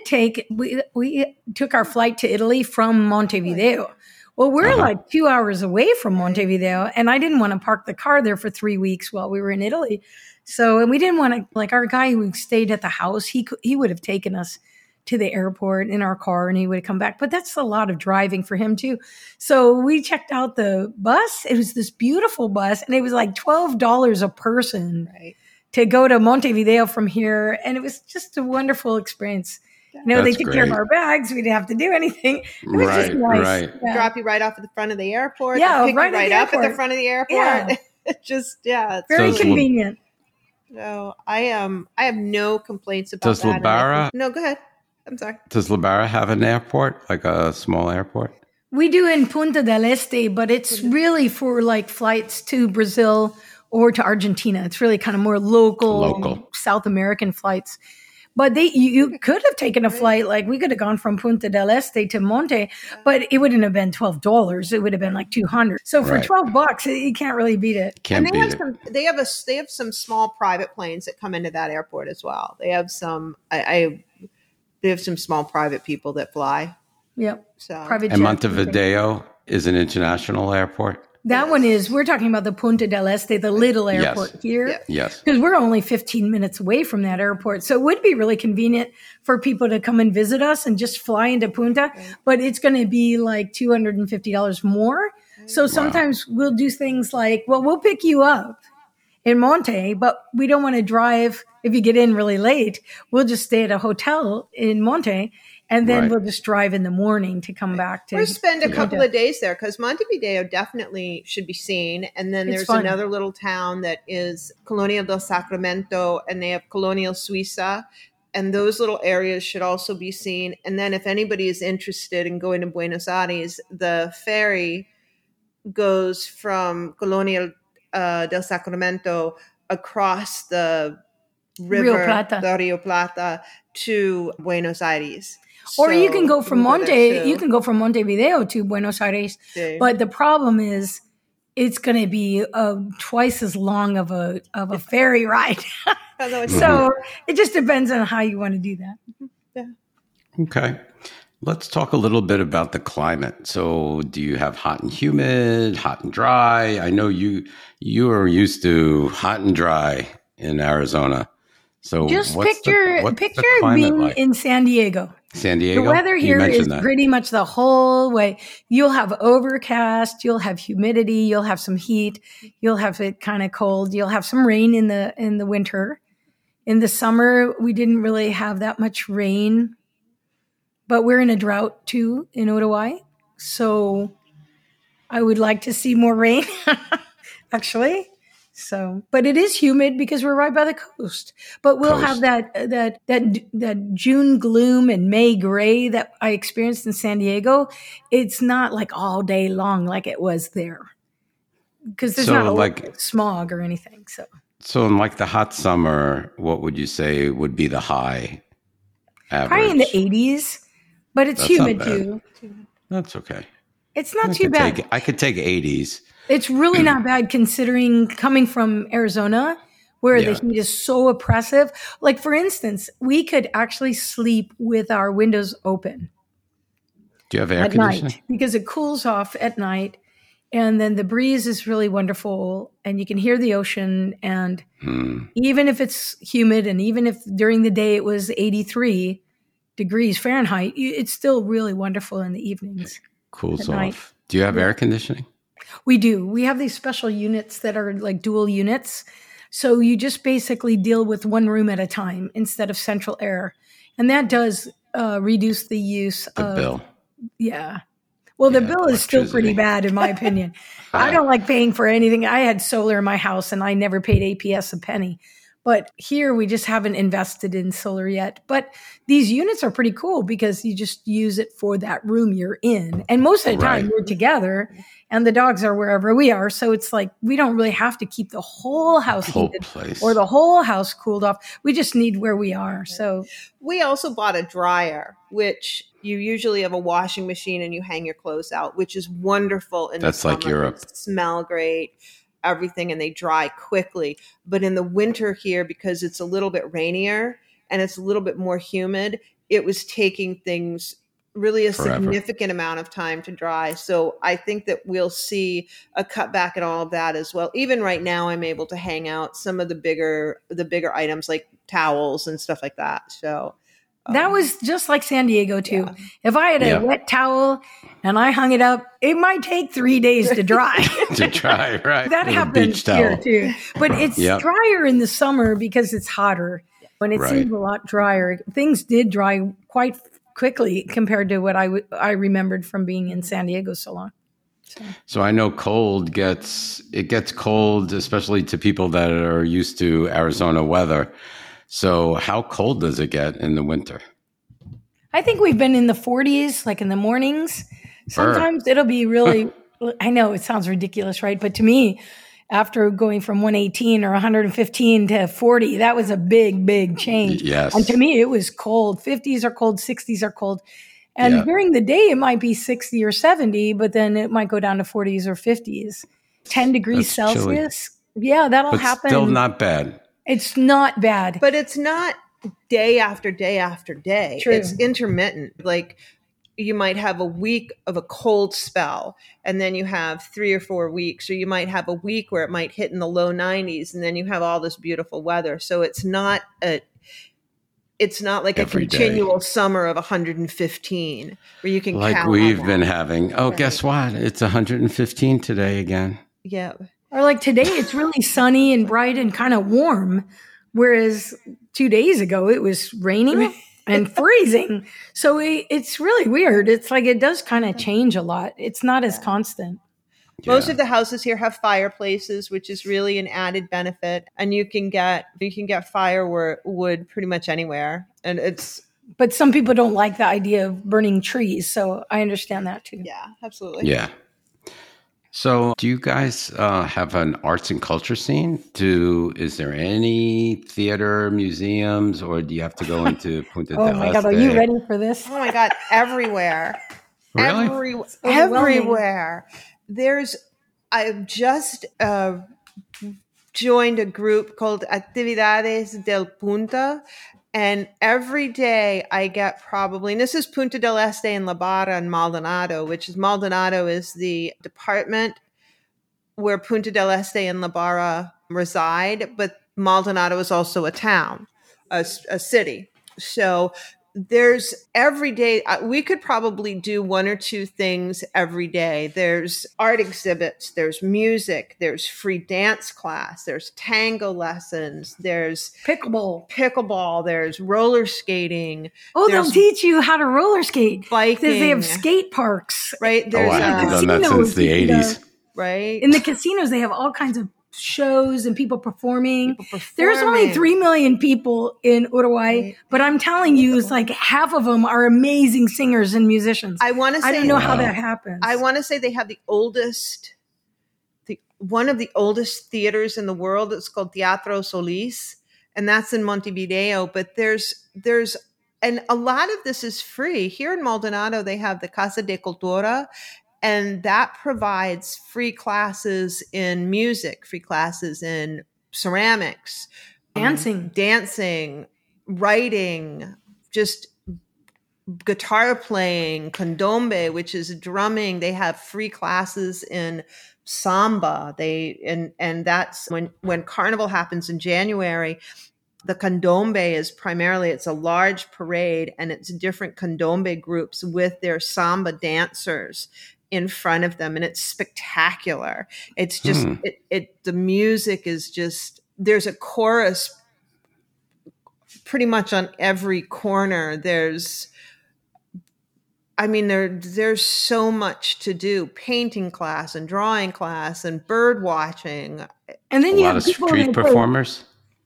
took our flight to Italy from Montevideo. Well, we're like 2 hours away from Montevideo, and I didn't want to park the car there for 3 weeks while we were in Italy. So, and we didn't want to, our guy who stayed at the house, he would have taken us to the airport in our car and he would have come back. But that's a lot of driving for him too. So we checked out the bus. It was this beautiful bus, and it was like $12 a person to go to Montevideo from here. And it was just a wonderful experience. They took care of our bags. We didn't have to do anything. It was just nice. Right. Yeah. Drop you right off at the front of the airport. Yeah, pick right you right up at the front of the airport. Yeah. It's very convenient. So I have no complaints about that. Does La Barra? No, go ahead. I'm sorry. Does La Barra have an airport, like a small airport? We do in Punta del Este, but it's really for flights to Brazil or to Argentina. It's really kind of more local. South American flights. But you could have taken a flight, we could have gone from Punta del Este to Monte, but it wouldn't have been $12. It would have been like $200. So for $12, you can't really beat it. They have some small private planes that come into that airport as well. They have some. They have some small private people that fly. Yep. So private. And Montevideo is an international airport. That one is, we're talking about the Punta del Este, the little airport here. Yes. Because we're only 15 minutes away from that airport. So it would be really convenient for people to come and visit us and just fly into Punta. But it's going to be like $250 more. So sometimes we'll do things like, we'll pick you up in Monte, but we don't want to drive. If you get in really late, we'll just stay at a hotel in Monte. And then we'll just drive in the morning to come back to. Or spend a couple of days there, because Montevideo definitely should be seen. And then there's another little town that is Colonial del Sacramento, and they have Colonial Suiza. And those little areas should also be seen. And then if anybody is interested in going to Buenos Aires, the ferry goes from Colonial del Sacramento across the river, the Rio Plata, to Buenos Aires. Or you can go from Montevideo to Buenos Aires. But the problem is it's going to be twice as long of a ferry ride. So it just depends on how you want to do that. Okay. Let's talk a little bit about the climate. So, do you have hot and humid, hot and dry? I know you are used to hot and dry in Arizona. So, Just what's picture the climate being like? in San Diego. San Diego? The weather You here is mentioned that. pretty much the whole way. You'll have overcast, you'll have humidity, you'll have some heat, you'll have it kind of cold, you'll have some rain in the winter. In the summer, we didn't really have that much rain, but we're in a drought too in Ottawa. So I would like to see more rain, actually. So, but it is humid because we're right by the coast. But we'll have that June gloom and May gray that I experienced in San Diego. It's not like all day long like it was there because there's not like smog or anything. So in like the hot summer, what would you say would be the high average? Probably in the 80s, but it's humid too. That's okay. It's not too bad. I could take 80s. It's really not bad considering coming from Arizona where the heat is so oppressive. Like, for instance, we could actually sleep with our windows open. Do you have air conditioning? Night, because it cools off at night. And then the breeze is really wonderful and you can hear the ocean. And even if it's humid and even if during the day it was 83 degrees Fahrenheit, it's still really wonderful in the evenings. Cools off. Do you have air conditioning? We do. We have these special units that are like dual units. So you just basically deal with one room at a time instead of central air. And that does reduce the use of the bill. Yeah. Well, the bill is still pretty bad, in my opinion. I don't like paying for anything. I had solar in my house and I never paid APS a penny. But here we just haven't invested in solar yet. But these units are pretty cool because you just use it for that room you're in. And most of the time we're together and the dogs are wherever we are. So it's like we don't really have to keep the whole house heated or the whole house cooled off. We just need where we are. So we also bought a dryer, which you usually have a washing machine and you hang your clothes out, which is wonderful. That's like Europe. They smell great. Everything, and they dry quickly. But in the winter here, because it's a little bit rainier and it's a little bit more humid, it was taking things really a significant amount of time to dry. So I think that we'll see a cutback in all of that as well. Even right now, I'm able to hang out some of the bigger items like towels and stuff like that. So that was just like San Diego too. Yeah. If I had a wet towel and I hung it up, it might take 3 days to dry. Right. That happens here too. But it's drier in the summer because it's hotter. When it seems a lot drier, things did dry quite quickly compared to what I remembered from being in San Diego so long. So I know it gets cold, especially to people that are used to Arizona weather. So how cold does it get in the winter? I think we've been in the 40s, like in the mornings. Sometimes it'll be really, I know it sounds ridiculous, right? But to me, after going from 118 or 115 to 40, that was a big, big change. Yes. And to me, it was cold. 50s are cold, 60s are cold. And during the day, it might be 60 or 70, but then it might go down to 40s or 50s. 10 degrees Celsius. Chilly. Yeah, that'll happen. Still not bad. It's not bad. But it's not day after day after day. True. It's intermittent. Like you might have a week of a cold spell and then you have 3 or 4 weeks, or you might have a week where it might hit in the low 90s and then you have all this beautiful weather. So it's not like every a continual summer of 115 where you can like count we've been having. Oh, guess what? It's 115 today again. Yeah. Or like today, it's really sunny and bright and kind of warm. Whereas 2 days ago, it was raining and freezing. So it's really weird. It's like it does kind of change a lot. It's not as constant. Yeah. Most of the houses here have fireplaces, which is really an added benefit. And you can get firewood pretty much anywhere. And but some people don't like the idea of burning trees. So I understand that too. Yeah, absolutely. Yeah. So do you guys have an arts and culture scene? Is there any theater, museums, or do you have to go into Punta del Este? Oh my God, are you ready for this? Oh my God, everywhere. Really? Everywhere. I've just joined a group called Actividades del Punta, And every day I get probably, and this is Punta del Este and La Barra and Maldonado, which is Maldonado is the department where Punta del Este and La Barra reside, but Maldonado is also a town, a city. So there's every day, we could probably do one or two things every day. There's art exhibits, there's music, there's free dance class, there's tango lessons, there's pickleball, there's roller skating. Oh, they'll teach you how to roller skate. Biking. Because they have skate parks. Right. There's I haven't done that since the 80s. Right. In the casinos, they have all kinds of shows and people performing. There's only 3 million people in Uruguay, right. But I'm telling you, it's like half of them are amazing singers and musicians. I want to say, I don't know how that happens. I want to say they have one of the oldest theaters in the world. It's called Teatro Solis, and that's in Montevideo. But and a lot of this is free. Here in Maldonado, they have the Casa de Cultura, and that provides free classes in music, free classes in ceramics, dancing, writing, just guitar playing, candombe, which is drumming. They have free classes in samba. And that's when Carnival happens in January. The candombe is primarily, it's a large parade, and it's different candombe groups with their samba dancers in front of them, and it's spectacular. It's just the music is just, there's a chorus pretty much on every corner. There's so much to do. Painting class and drawing class and bird watching. And then a lot of street performers.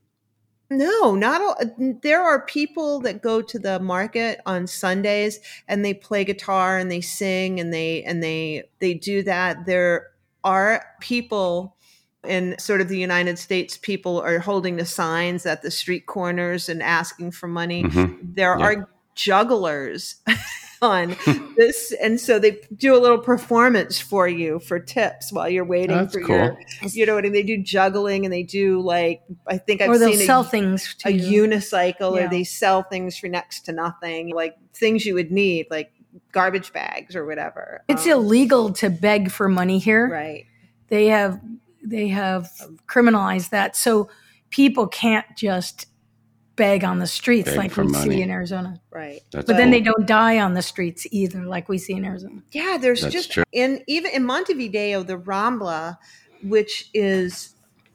No, not all. There are people that go to the market on Sundays and they play guitar and they sing and they do that. There are people in sort of the United States, people are holding the signs at the street corners and asking for money. Mm-hmm. There are jugglers on this, and so they do a little performance for you for tips while you're waiting for your, you know what I mean? They do juggling, and they do like, I think I've seen sell things to a unicycle, or they sell things for next to nothing, like things you would need, like garbage bags or whatever. It's illegal to beg for money here. Right. They have criminalized that, so people can't just beg on the streets like we see in Arizona. Right. But then they don't die on the streets either, like we see in Arizona. Yeah, there's even in Montevideo, the Rambla, which is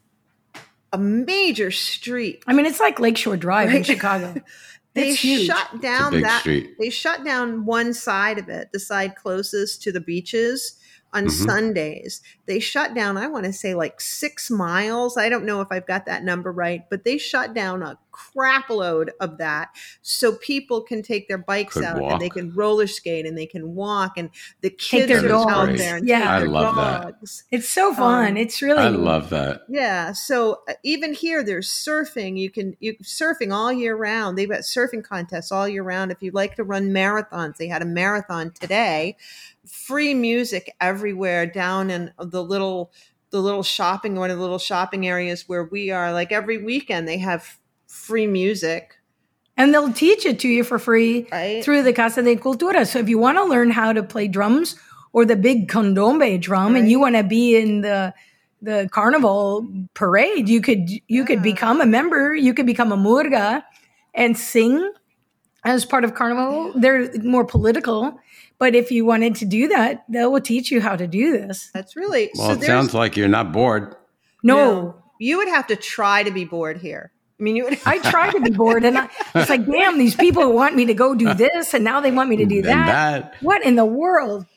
a major street. I mean, it's like Lakeshore Drive in Chicago. They shut down they shut down one side of it, the side closest to the beaches. On Sundays, they shut down, I want to say like 6 miles. I don't know if I've got that number right, but they shut down a crap load of that so people can take their bikes out and they can roller skate and they can walk, and the kids are out there and take their dogs. That. It's so fun. It's really, I love that. Yeah. So even here, there's surfing. You surfing all year round. They've got surfing contests all year round. If you'd like to run marathons, they had a marathon today. Free music everywhere down in the little shopping, one of the little shopping areas where we are. Like every weekend they have free music. And they'll teach it to you for free through the Casa de Cultura. So if you want to learn how to play drums or the big candombe drum and you want to be in the carnival parade, you could become a member. You could become a murga and sing as part of carnival. They're more political. But if you wanted to do that, they will teach you how to do this. That's really... Well, it sounds like you're not bored. No. You would have to try to be bored here. I mean, I try to be bored, and it's like, damn, these people want me to go do this, and now they want me to do that. What in the world?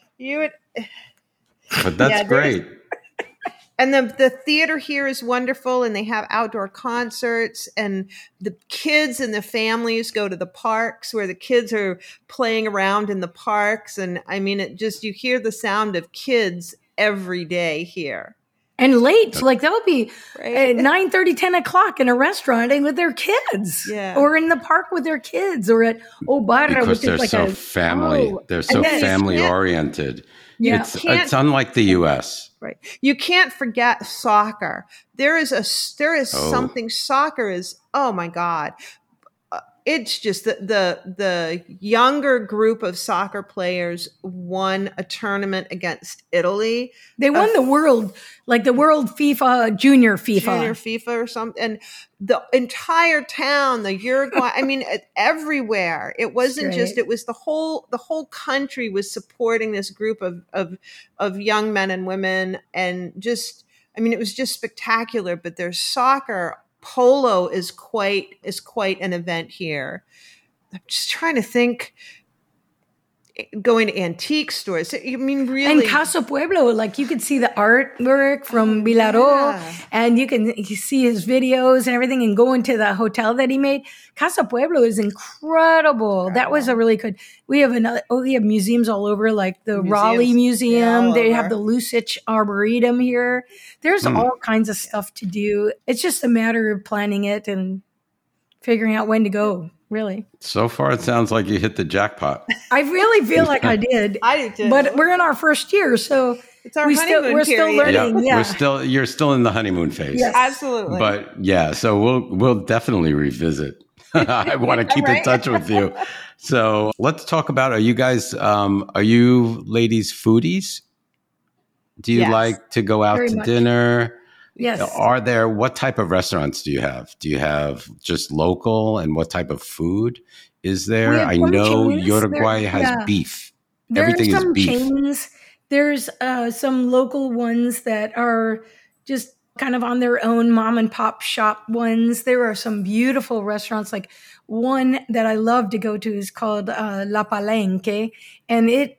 But that's great. And the theater here is wonderful, and they have outdoor concerts, and the kids and the families go to the parks where the kids are playing around in the parks. And I mean, you hear the sound of kids every day here. And late, like they'll be at 9:30, 10 o'clock in a restaurant and with their kids, or in the park with their kids, or at Obarra, because they're so family oriented. Yeah. It's unlike the U.S. Right. You can't forget soccer. There is something. Soccer is, oh my God. it's just the younger group of soccer players won a tournament against Italy. They won the world FIFA, junior FIFA or something. And the entire town, the Uruguay, I mean, everywhere. It wasn't just, it was the whole country was supporting this group of young men and women. And just, I mean, it was just spectacular. But their soccer, polo is quite an event here. I'm just trying to think. Going to antique stores. I mean, really. And Casa Pueblo, like you could see the artwork from Villaró, and you see his videos and everything, and go into the hotel that he made. Casa Pueblo is incredible. That was a really good. We have museums all over, like the Raleigh Museum. They have the Lusich Arboretum here. There's all kinds of stuff to do. It's just a matter of planning it and figuring out when to go. Really. So far, it sounds like you hit the jackpot. I really feel like I did. I did. But we're in our first year, so it's our honeymoon we're still learning. Yeah. You're still in the honeymoon phase. Yes, absolutely. But yeah, so we'll definitely revisit. I want to keep in touch with you. So let's talk about, are you ladies foodies? Do you like to go out to dinner? Yes. What type of restaurants do you have? Do you have just local, and what type of food is there? I know Uruguay has beef. Everything is beef. Chains. There's some local ones that are just kind of on their own, mom and pop shop ones. There are some beautiful restaurants. Like one that I love to go to is called La Palenque, and it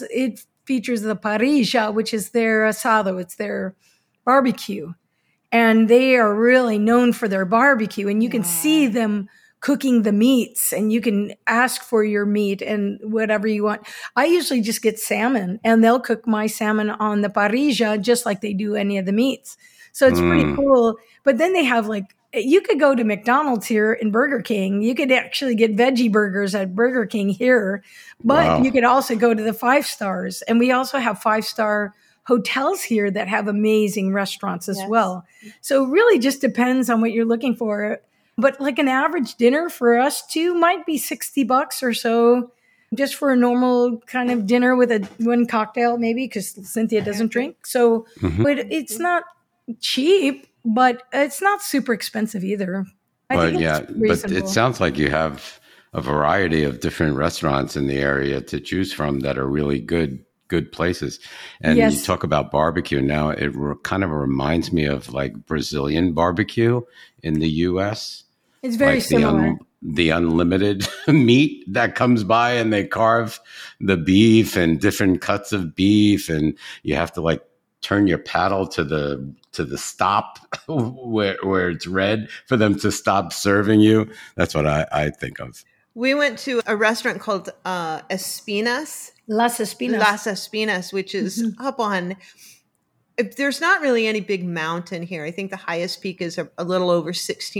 features the parrilla, which is their asado. It's their barbecue. And they are really known for their barbecue, and you can see them cooking the meats, and you can ask for your meat and whatever you want. I usually just get salmon, and they'll cook my salmon on the parrilla just like they do any of the meats. So it's pretty cool. But then they have you could go to McDonald's here and Burger King. You could actually get veggie burgers at Burger King here, but you could also go to the 5 stars. And we also have 5-star hotels here that have amazing restaurants as well. So it really just depends on what you're looking for. But like an average dinner for us too might be $60 or so, just for a normal kind of dinner with one cocktail maybe, because Cynthia doesn't drink. So but it's not cheap, but it's not super expensive either. But it sounds like you have a variety of different restaurants in the area to choose from that are really good places. And you talk about barbecue now, it kind of reminds me of like Brazilian barbecue in the US. It's very similar. The unlimited meat that comes by, and they carve the beef and different cuts of beef, and you have to turn your paddle to the stop where it's red for them to stop serving you. That's what I think of. We went to a restaurant called Espinas. Las Espinas, which is up on, there's not really any big mountain here. I think the highest peak is a little over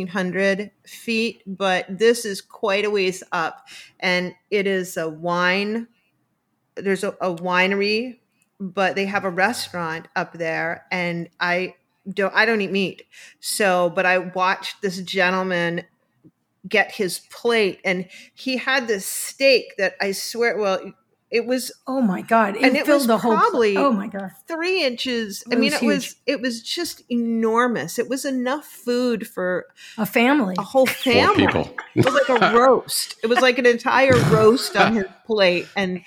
1,600 feet, but this is quite a ways up. And it is a wine. There's a winery, but they have a restaurant up there. And I don't eat meat. But I watched this gentleman get his plate, and he had this steak that I swear, it was, oh my God. It was the whole probably oh my God. 3 inches. It was just enormous. It was enough food for a family, a whole family. 4 people. It was like a roast. It was like an entire roast on his plate. And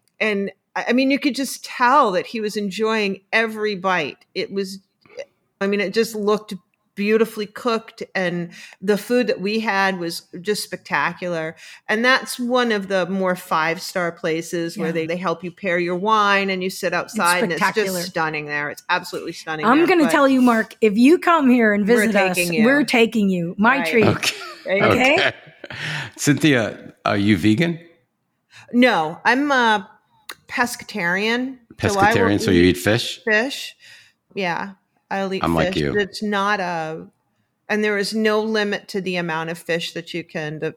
I mean, you could just tell that he was enjoying every bite. It just looked beautifully cooked, and the food that we had was just spectacular. And that's one of the more 5-star places where they help you pair your wine, and you sit outside, and it's just stunning there. It's absolutely stunning. I'm going to tell you, Mark, if you come here and visit us, we're taking you. My treat. Okay. Cynthia, are you vegan? No, I'm a pescatarian. So you eat fish? Fish. Yeah. I'll eat fish. Like you. It's not and there is no limit to the amount of fish that you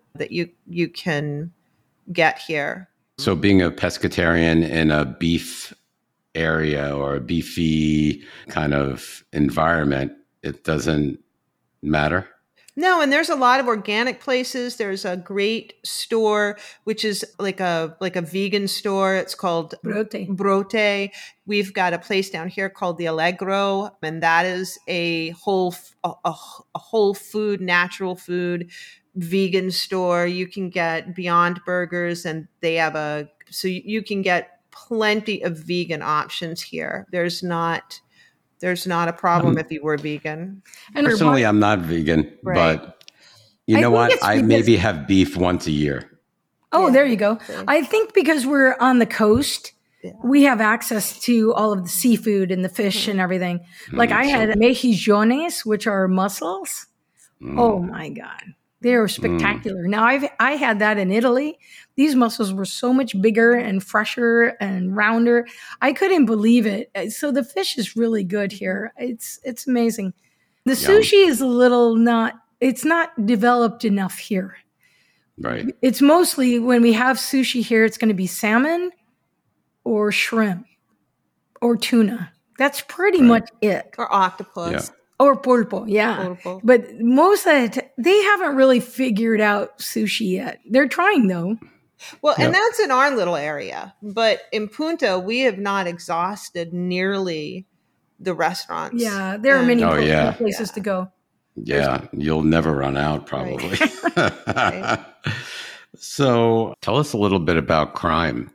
can get here. So being a pescatarian in a beef area or a beefy kind of environment, it doesn't matter? No, and there's a lot of organic places. There's a great store, which is like a vegan store. It's called Brote. Brote. We've got a place down here called the Allegro, and that is a whole food, natural food, vegan store. You can get Beyond Burgers, and they have so you can get plenty of vegan options here. There's not a problem if you were vegan. And Personally, I'm not vegan, Right. but you know think what? it's I because- maybe have beef once a year. Oh, Yeah. there you go. I think because we're on the coast, Yeah. we have access to all of the seafood and the fish and everything. Like I had mejillones, which are mussels. Oh my God. They are spectacular. Now I had that in Italy. These mussels were so much bigger and fresher and rounder. I couldn't believe it. So the fish is really good here. It's amazing. The sushi is it's not developed enough here. Right. It's mostly when we have sushi here, it's going to be salmon or shrimp or tuna. That's pretty much it. Or octopus. Yeah. Or pulpo, yeah. Pulpo. But most of it, they haven't really figured out sushi yet. They're trying though. Well, and that's in our little area. But in Punta, we have not exhausted nearly the restaurants. Yeah, there are many Oh, yeah. places to go. Yeah, you'll never run out, probably. Right. So tell us a little bit about crime.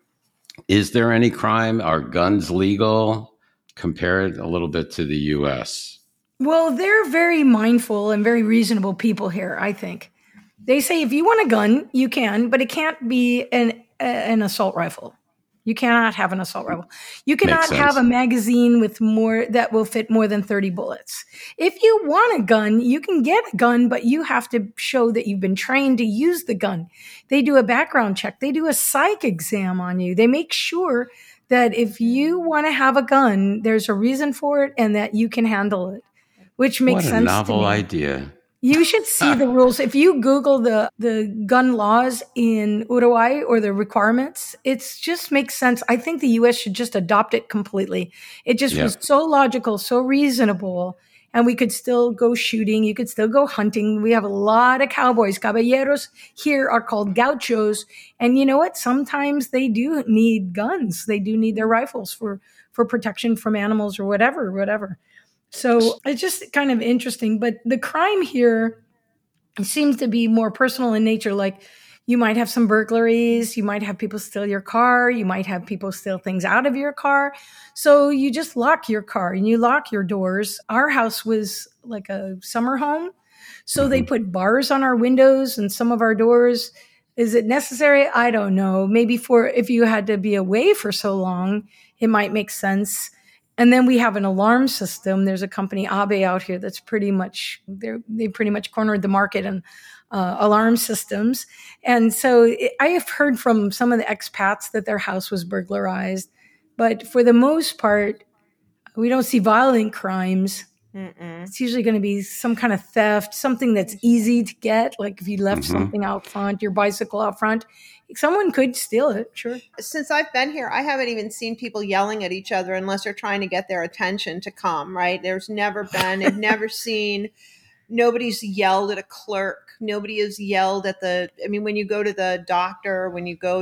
Is there any crime? Are guns legal? Compare it a little bit to the U.S. Well, they're very mindful and very reasonable people here, I think. They say if you want a gun, you can, but it can't be an assault rifle. You cannot have an assault rifle. You cannot Makes sense. have a magazine with more that will fit more than 30 bullets. If you want a gun, you can get a gun, but you have to show that you've been trained to use the gun. They do a background check. They do a psych exam on you. They make sure that if you want to have a gun, there's a reason for it and that you can handle it, which makes What a sense novel to me. idea. You should see the rules. If you Google the gun laws in Uruguay or the requirements, it just makes sense. I think the U.S. should just adopt it completely. It just was so logical, so reasonable, and we could still go shooting. You could still go hunting. We have a lot of cowboys. Caballeros here are called gauchos, and you know what? Sometimes they do need guns. They do need their rifles for protection from animals or whatever. So it's just kind of interesting. But the crime here seems to be more personal in nature. Like you might have some burglaries. You might have people steal your car. You might have people steal things out of your car. So you just lock your car and you lock your doors. Our house was like a summer home. So they put bars on our windows and some of our doors. Is it necessary? I don't know. Maybe if you had to be away for so long, it might make sense. And then we have an alarm system. There's a company, Abe, out here that's pretty much cornered the market in alarm systems. And so I have heard from some of the expats that their house was burglarized. But for the most part, we don't see violent crimes. It's usually going to be some kind of theft, something that's easy to get. Like if you left something out front, your bicycle out front, someone could steal it. Sure. Since I've been here, I haven't even seen people yelling at each other unless they're trying to get their attention to come, right? I've never seen, nobody's yelled at a clerk. Nobody has yelled at when you go to the doctor, when you go,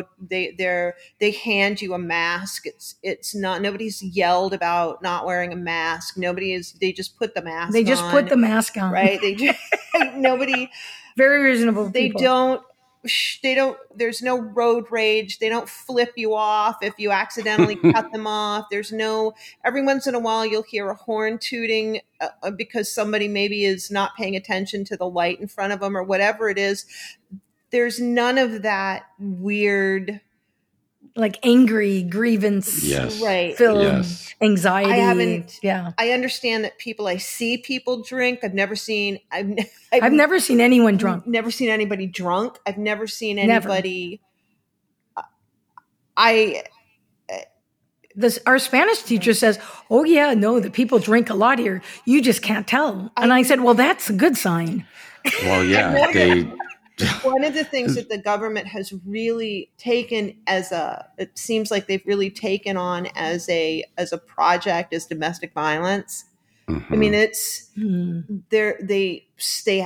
they hand you a mask. It's not, nobody's yelled about not wearing a mask. They just put the mask on. They just put the mask on. Right. Nobody. Very reasonable people. They don't, there's no road rage. They don't flip you off if you accidentally cut them off. Every once in a while you'll hear a horn tooting because somebody maybe is not paying attention to the light in front of them or whatever it is. There's none of that weird, like angry grievance, right? Filled anxiety. I understand that I see people drink. I've never seen anyone drunk. Never seen anybody drunk. I've never seen anybody. Our Spanish teacher says, "Oh yeah, no, the people drink a lot here. You just can't tell." And I said, "Well, that's a good sign." Well, yeah, one of the things that the government has really taken it seems like they've really taken on as a project is domestic violence. I mean, it's they have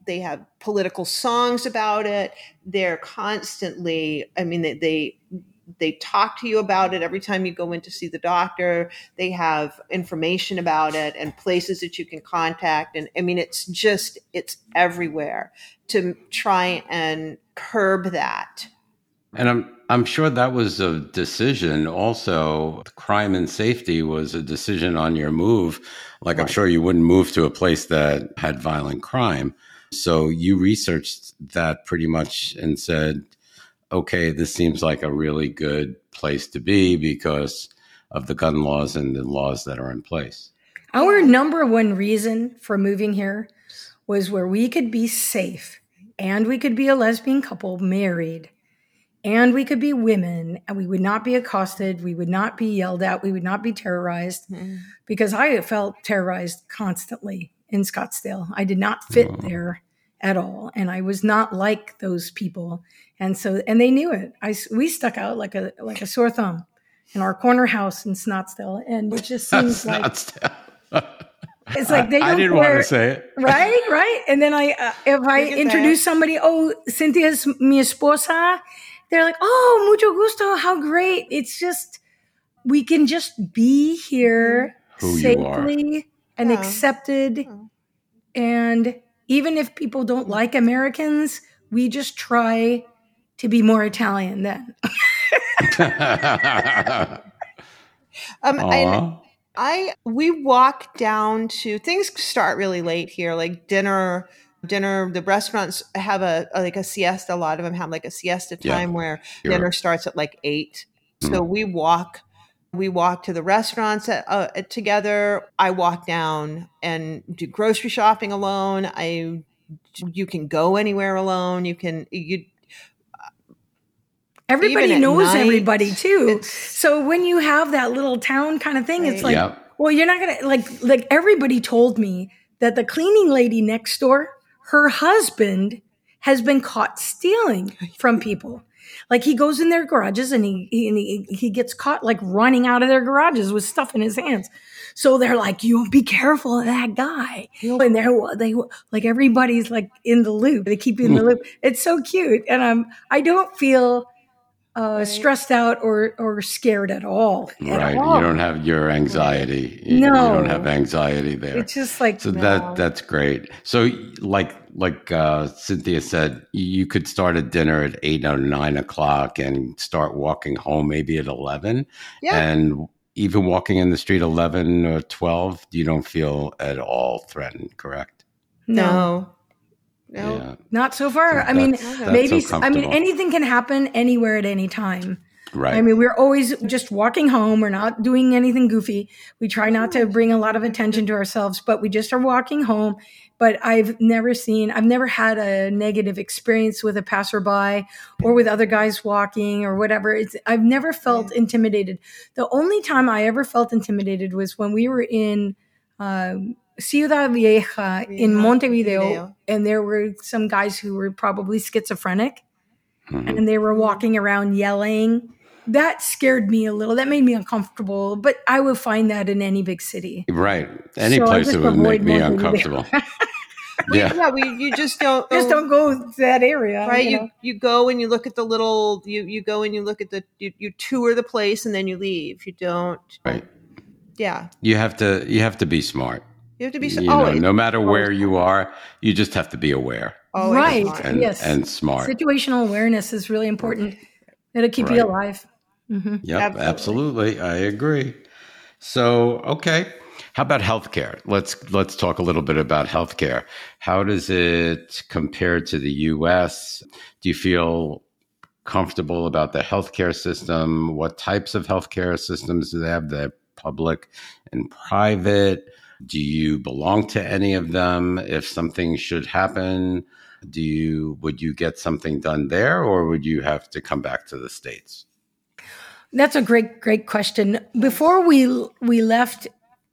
have political songs about it. They're constantly, I mean, they talk to you about it every time you go in to see the doctor. They have information about it and places that you can contact. And I mean, it's everywhere to try and curb that. And I'm sure that was a decision. Also, crime and safety was a decision on your move. Like, I'm sure you wouldn't move to a place that had violent crime. So you researched that pretty much and said, okay, this seems like a really good place to be because of the gun laws and the laws that are in place. Our number one reason for moving here was where we could be safe, and we could be a lesbian couple married, and we could be women, and we would not be accosted. We would not be yelled at. We would not be terrorized, because I felt terrorized constantly in Scottsdale. I did not fit there at all. And I was not like those people. And they knew it. We stuck out like a sore thumb in our corner house in Snotsdale. And it just seems like, it's like they don't I didn't want to say it. Right. And then if I introduce somebody, Cynthia's mi esposa, they're like, oh, mucho gusto. How great. It's just, we can just be here safely and accepted. And even if people don't like Americans, we just try to be more Italian then. We walk down to, things start really late here, like dinner, the restaurants have a siesta. A lot of them have like a siesta time where dinner starts at like 8. So we walk to the restaurants together. I walk down and do grocery shopping alone. You can go anywhere alone. Everybody knows everybody too. So when you have that little town kind of thing, it's like, well, you're not going to like everybody told me that the cleaning lady next door, her husband has been caught stealing from people. Like he goes in their garages and he gets caught like running out of their garages with stuff in his hands. So they're like, you be careful of that guy. And they like everybody's like in the loop. They keep you in the loop. It's so cute. And I don't feel stressed out or scared at all. Right. You don't have your anxiety. No. You don't have anxiety there. It's just like, so that's great. So like Cynthia said, you could start a dinner at 8 or 9 o'clock and start walking home maybe at 11. Yeah. And even walking in the street 11 or 12, you don't feel at all threatened, correct? No. Yeah. Not so far. I mean, maybe, anything can happen anywhere at any time. Right. I mean, we're always just walking home. We're not doing anything goofy. We try not to bring a lot of attention to ourselves, but we just are walking home. But I've never had a negative experience with a passerby or with other guys walking or whatever. I've never felt intimidated. The only time I ever felt intimidated was when we were in Ciudad Vieja in Montevideo, and there were some guys who were probably schizophrenic, and they were walking around yelling. That scared me a little. That made me uncomfortable, but I would find that in any big city. Right. Any place that would make me uncomfortable. You just don't go to that area. Right. You go and you look at the little, you go and you look at you tour the place and then you leave. You don't. Right. Yeah. You have to be smart. You have to be no matter where you are, you just have to be aware. Right. And smart. Situational awareness is really important. It'll keep you alive. Mm-hmm. Yep, absolutely. I agree. So, okay. How about healthcare? Let's talk a little bit about healthcare. How does it compare to the U.S.? Do you feel comfortable about the healthcare system? What types of healthcare systems do they have? They're public and private. Do you belong to any of them? If something should happen, would you get something done there, or would you have to come back to the States? That's a great question. Before we left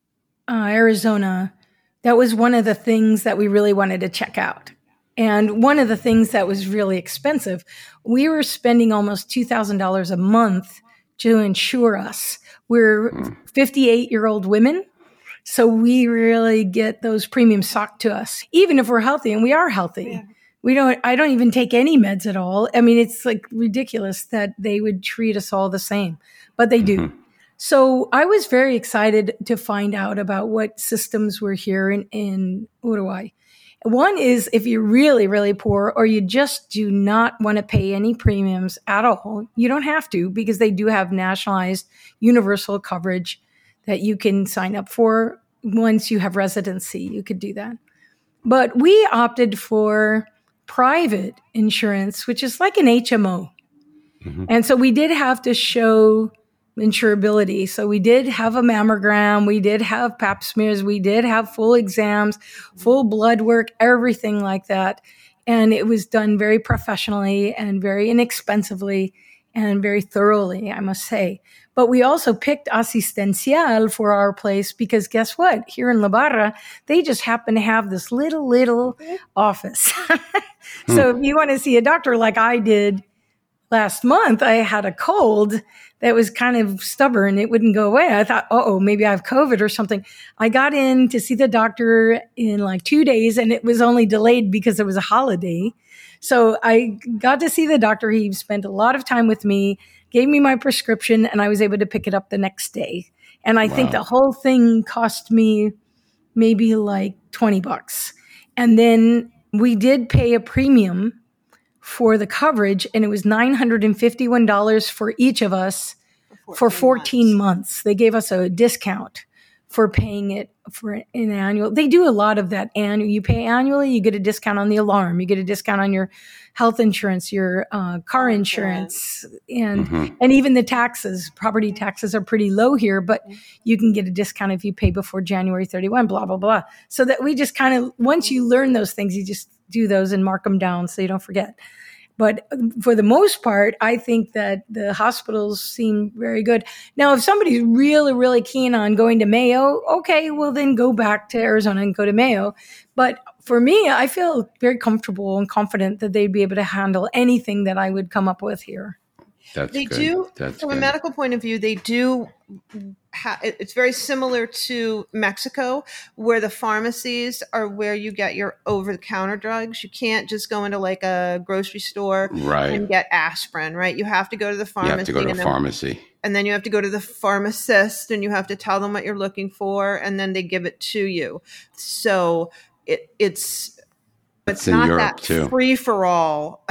Arizona, that was one of the things that we really wanted to check out. And one of the things that was really expensive, we were spending almost $2,000 a month to insure us. We're 58-year-old women, So we really get those premiums socked to us, even if we're healthy, and we are healthy. Yeah. I don't even take any meds at all. I mean, it's like ridiculous that they would treat us all the same, but they do. So I was very excited to find out about what systems were here in Uruguay. One is if you're really, really poor or you just do not want to pay any premiums at all, you don't have to, because they do have nationalized universal coverage that you can sign up for once you have residency. You could do that. But we opted for private insurance, which is like an HMO. And so we did have to show insurability. So we did have a mammogram, we did have pap smears, we did have full exams, full blood work, everything like that. And it was done very professionally and very inexpensively and very thoroughly, I must say. But we also picked Asistencial for our place because guess what? Here in La Barra, they just happen to have this little office. So if you want to see a doctor like I did last month, I had a cold that was kind of stubborn. It wouldn't go away. I thought, maybe I have COVID or something. I got in to see the doctor in like 2 days, and it was only delayed because it was a holiday. So I got to see the doctor. He spent a lot of time with me, gave me my prescription, and I was able to pick it up the next day. And I think the whole thing cost me maybe like $20. And then we did pay a premium for the coverage, and it was $951 for each of us for 14 months. They gave us a discount for paying it for an annual. They do a lot of that annual. You pay annually, you get a discount on the alarm, you get a discount on your health insurance, your car insurance, and even the taxes. Property taxes are pretty low here, but you can get a discount if you pay before January 31, blah, blah, blah. So that we just kind of, once you learn those things, you just do those and mark them down so you don't forget. But for the most part, I think that the hospitals seem very good. Now, if somebody's really, really keen on going to Mayo, okay, well, then go back to Arizona and go to Mayo. But for me, I feel very comfortable and confident that they'd be able to handle anything that I would come up with here. They do, from a medical point of view, they do. It's very similar to Mexico, where the pharmacies are where you get your over-the-counter drugs. You can't just go into like a grocery store and get aspirin, right? You have to go to the pharmacy. You have to go to the pharmacy. And then you have to go to the pharmacist, and you have to tell them what you're looking for, and then they give it to you. So it's not that too. Free for all.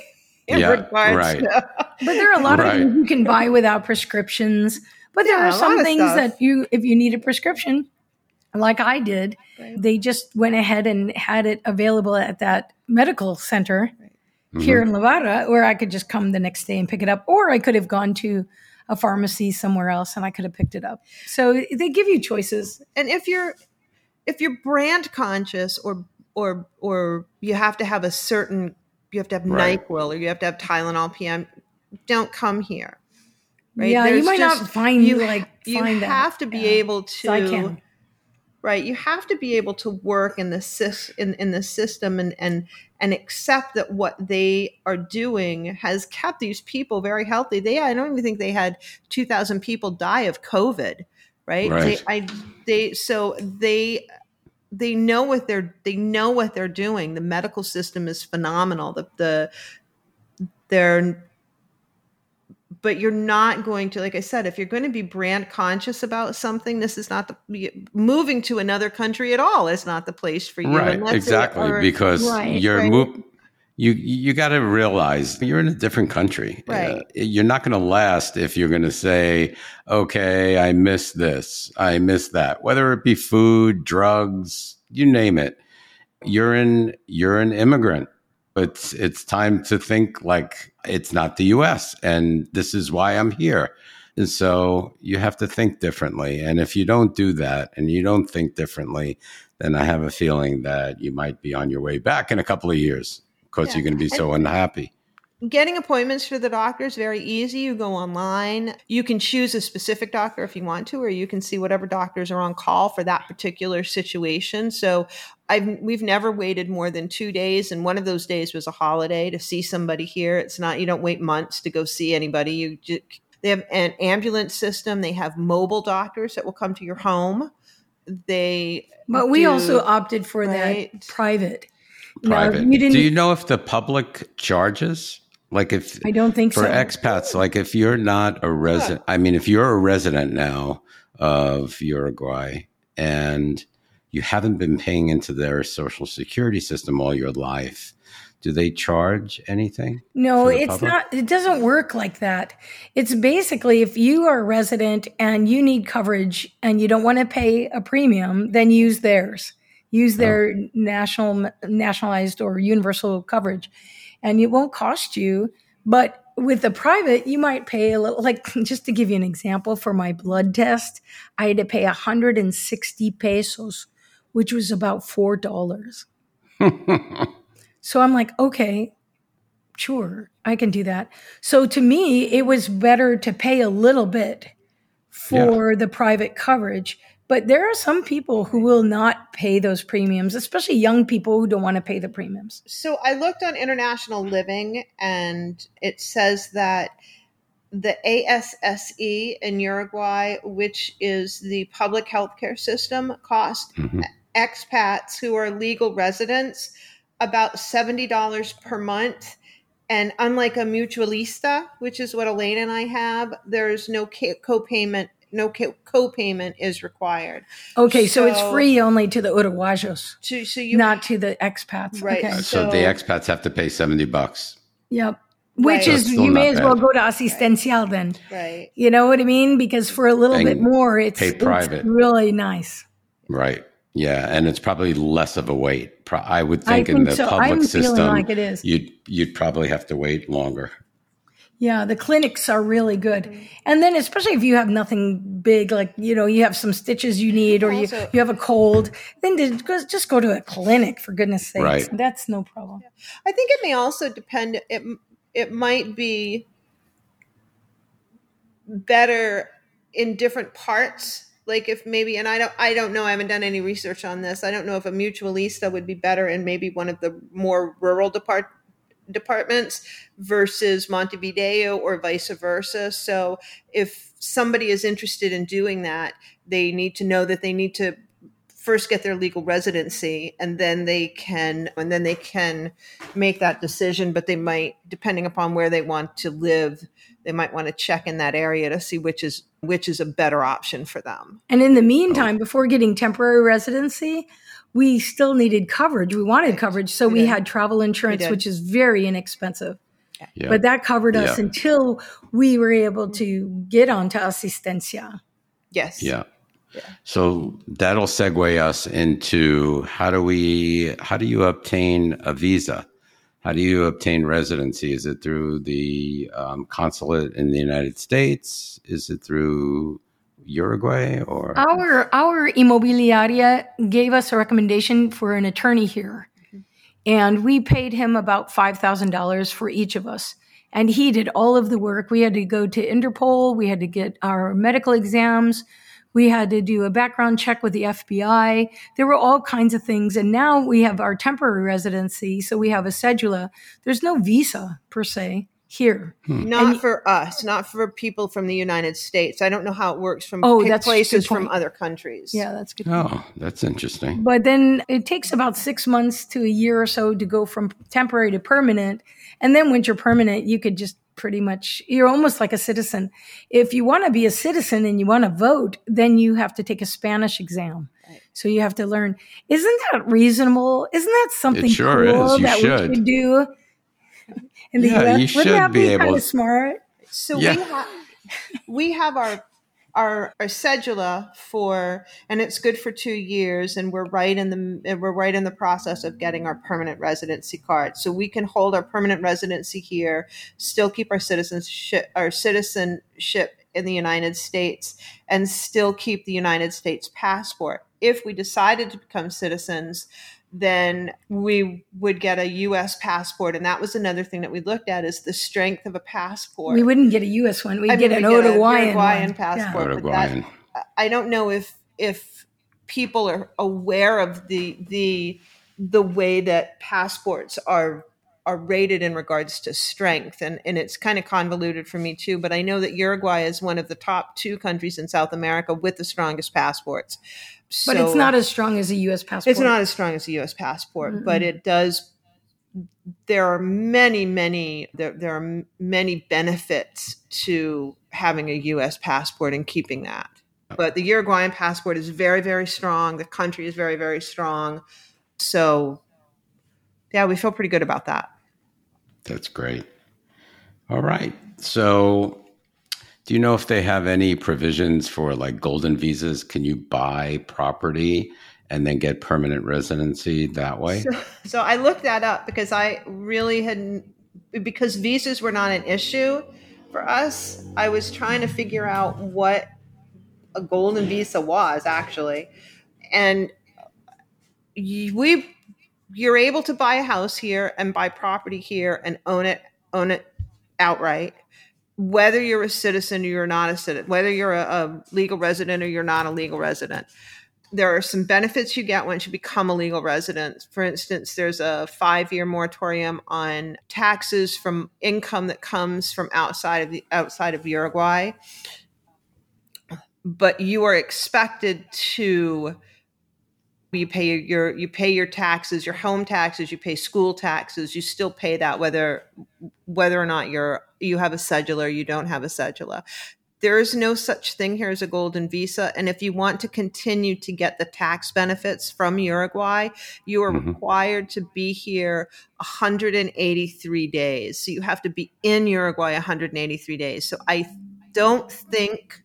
But there are a lot of things you can buy without prescriptions. But there are some things that if you need a prescription, like I did, they just went ahead and had it available at that medical center here in La Barra, where I could just come the next day and pick it up. Or I could have gone to a pharmacy somewhere else and I could have picked it up. So they give you choices. And if you're brand conscious or you have to have you have to have NyQuil or you have to have Tylenol PM, don't come here. Right? Yeah, you might not find you have to be able to. So I can. Right, you have to be able to work in the system and accept that what they are doing has kept these people very healthy. I don't even think they had 2,000 people die of COVID. Right. They know what they're doing. The medical system is phenomenal. But you're not going to, like I said, if you're going to be brand conscious about something, this is not moving to another country at all is not the place for you. Right, exactly, because you got to realize you're in a different country. Right. You're not going to last if you're going to say, okay, I miss this, I miss that, whether it be food, drugs, you name it. You're an immigrant. It's time to think like it's not the U.S. and this is why I'm here. And so you have to think differently. And if you don't do that and you don't think differently, then I have a feeling that you might be on your way back in a couple of years because you're going to be so unhappy. Getting appointments for the doctor is very easy. You go online. You can choose a specific doctor if you want to, or you can see whatever doctors are on call for that particular situation. So we've never waited more than 2 days. And one of those days was a holiday to see somebody here. It's not, you don't wait months to go see anybody. They have an ambulance system. They have mobile doctors that will come to your home. they But we also opted for right? that private. Private. You didn't, Do you know if the public charges? Like if I don't think for so. expats, like if you're not a resident, I mean, if you're a resident now of Uruguay and you haven't been paying into their social security system all your life, do they charge anything? No, for the it's public? not. It doesn't work like that. It's basically if you are a resident and you need coverage and you don't want to pay a premium, then use theirs. Use their nationalized or universal coverage, and it won't cost you. But with the private, you might pay a little. Like just to give you an example, for my blood test, I had to pay 160 pesos, which was about $4. So I'm like, okay, sure, I can do that. So to me, it was better to pay a little bit for the private coverage. But there are some people who will not pay those premiums, especially young people who don't want to pay the premiums. So I looked on International Living, and it says that the ASSE in Uruguay, which is the public healthcare system, cost expats who are legal residents about $70 per month. And unlike a mutualista, which is what Elaine and I have, there's no co-payment. No co-payment is required. Okay, so it's free only to the Uruguayos, not to the expats. Right. Okay. So the expats have to pay $70. Yep. Which Right. is, Still you may not as well bad. go to Asistencial then. Right. You know what I mean? Because for a little And bit more, it's private. really nice. Right. Yeah, and it's probably less of a wait. I would I think in think the so. public I'm feeling system, like it is. you'd probably have to wait longer. Yeah, the clinics are really good. And then especially if you have nothing big, like, you know, you have some stitches you need or you have a cold, then just go to a clinic, for goodness sakes. Right. That's no problem. I think it may also depend. It might be better in different parts. Like if maybe, and I don't know, I haven't done any research on this. I don't know if a mutualista would be better in maybe one of the more rural departments versus Montevideo or vice versa. So if somebody is interested in doing that, they need to know that they need to first get their legal residency, and then they can make that decision. But they might, depending upon where they want to live, they might want to check in that area to see which is a better option for them. And in the meantime, before getting temporary residency, we still needed coverage. We wanted coverage. So we had travel insurance, which is very inexpensive. Yeah. But that covered us until we were able to get onto Asistencia. Yes. Yeah. So that'll segue us into how do you obtain a visa? How do you obtain residency? Is it through the consulate in the United States? Is it through Uruguay or our Inmobiliaria gave us a recommendation for an attorney here, and we paid him about $5,000 for each of us, and he did all of the work. We had to go to Interpol, we had to get our medical exams, we had to do a background check with the FBI. There were all kinds of things, and now we have our temporary residency, so we have a cedula. There's no visa per se here. Not for us, not for people from the United States. I don't know how it works from that's a places good point. from other countries. Yeah, that's good. Oh, that's interesting. But then it takes about 6 months to a year or so to go from temporary to permanent. And then once you're permanent, you could just pretty much, you're almost like a citizen. If you want to be a citizen and you want to vote, then you have to take a Spanish exam. Right. So you have to learn. Isn't that reasonable? Isn't that something It sure cool is. You that should. we should do in the US? You should Wouldn't that be be kind able of smart? So Yeah. we have our cedula for, and it's good for 2 years, and we're right in the process of getting our permanent residency card. So we can hold our permanent residency here, still keep our citizenship in the United States, and still keep the United States passport. If we decided to become citizens, then we would get a U.S. passport. And that was another thing that we looked at, is the strength of a passport. We wouldn't get a U.S. one. We'd get an we'd get a Uruguayan passport. Yeah. Uruguayan. But I don't know if people are aware of the way that passports are rated in regards to strength. And it's kind of convoluted for me too, but I know that Uruguay is one of the top 2 countries in South America with the strongest passports. So But it's not as strong as a U.S. passport. It's not as strong as a U.S. passport, but it does. There are many benefits to having a U.S. passport and keeping that. But the Uruguayan passport is very, very strong. The country is very, very strong. So, yeah, we feel pretty good about that. That's great. All right. So, do you know if they have any provisions for like golden visas? Can you buy property and then get permanent residency that way? So I looked that up because I really because visas were not an issue for us. I was trying to figure out what a golden visa was actually. And you're able to buy a house here and buy property here and own it outright, whether you're a citizen or you're not a citizen, whether you're a legal resident or you're not a legal resident. There are some benefits you get once you become a legal resident. For instance, there's a 5-year moratorium on taxes from income that comes from outside of Uruguay. But you are expected to you pay your taxes, your home taxes, you pay school taxes, you still pay that whether or not you have a cedula or you don't have a cedula. There is no such thing here as a golden visa. And if you want to continue to get the tax benefits from Uruguay, you are required to be here 183 days. So you have to be in Uruguay 183 days. So I don't think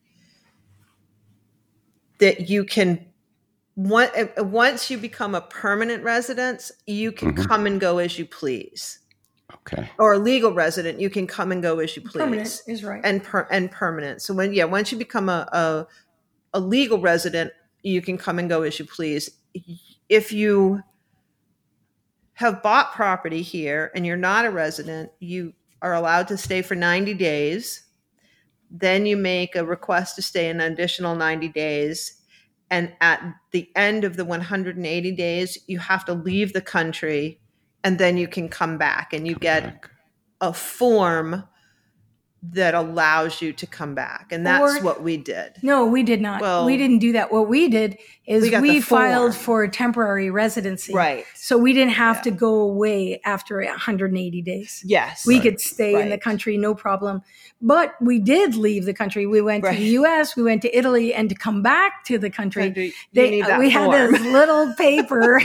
that you can, once you become a permanent resident, you can come and go as you please. Okay. Or a legal resident, you can come and go as you please. Permanent is right. And permanent. So once you become a legal resident, you can come and go as you please. If you have bought property here and you're not a resident, you are allowed to stay for 90 days. Then you make a request to stay an additional 90 days. And at the end of the 180 days, you have to leave the country. And then you can come back and you get a form that allows you to come back. And that's what we did. No, we did not. Well, we didn't do that. What we did is we filed for temporary residency. Right. So we didn't have to go away after 180 days. Yes. We could stay in the country, no problem. But we did leave the country. We went to the U.S., we went to Italy, and to come back to the country, we had this little paper.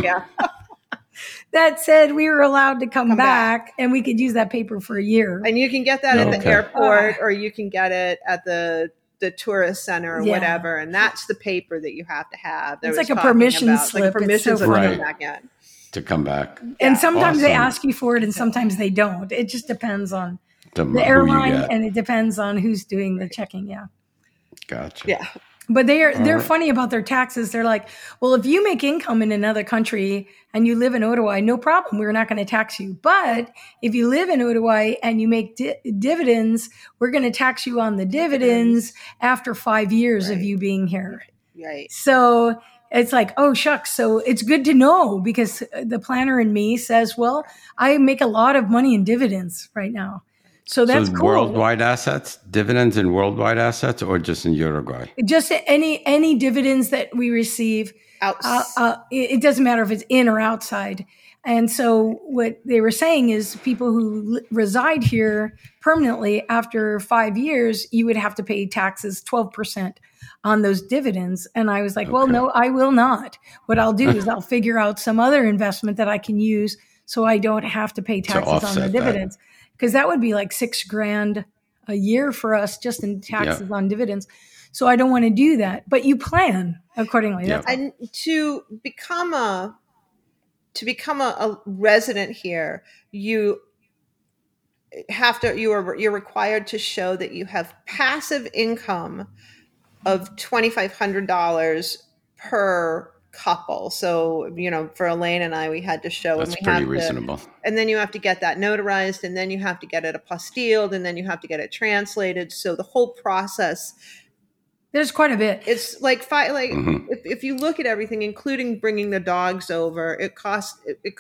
That said we were allowed to come back and we could use that paper for a year. And you can get that at the airport or you can get it at the tourist center or whatever. And that's the paper that you have to have. It's like a permission slip. Like a permission slip to come back in. To come back. And sometimes they ask you for it and sometimes they don't. It just depends on the airline and it depends on who's doing the checking. Yeah. Gotcha. Yeah. But they're funny about their taxes. They're like, well, if you make income in another country and you live in Uruguay, no problem. We're not going to tax you. But if you live in Uruguay and you make dividends, we're going to tax you on the dividends after 5 years of you being here. Right. So it's like, oh, shucks. So it's good to know because the planner in me says, well, I make a lot of money in dividends right now. So that's cool. Worldwide assets, dividends in worldwide assets, or just in Uruguay? Just any dividends that we receive. It doesn't matter if it's in or outside. And so what they were saying is people who reside here permanently after 5 years, you would have to pay taxes 12% on those dividends. And I was like, well, no, I will not. What I'll do is I'll figure out some other investment that I can use so I don't have to pay taxes on the dividends. Because that would be like $6,000 a year for us just in taxes on dividends. So I don't want to do that. But you plan accordingly. Yep. And to become a resident here, you're required to show that you have passive income of $2,500 per couple. So, for Elaine and I, we had to show. That's pretty reasonable. And then you have to get that notarized, and then you have to get it apostilled, and then you have to get it translated. So the whole process. There's quite a bit. It's like if you look at everything, including bringing the dogs over, it costs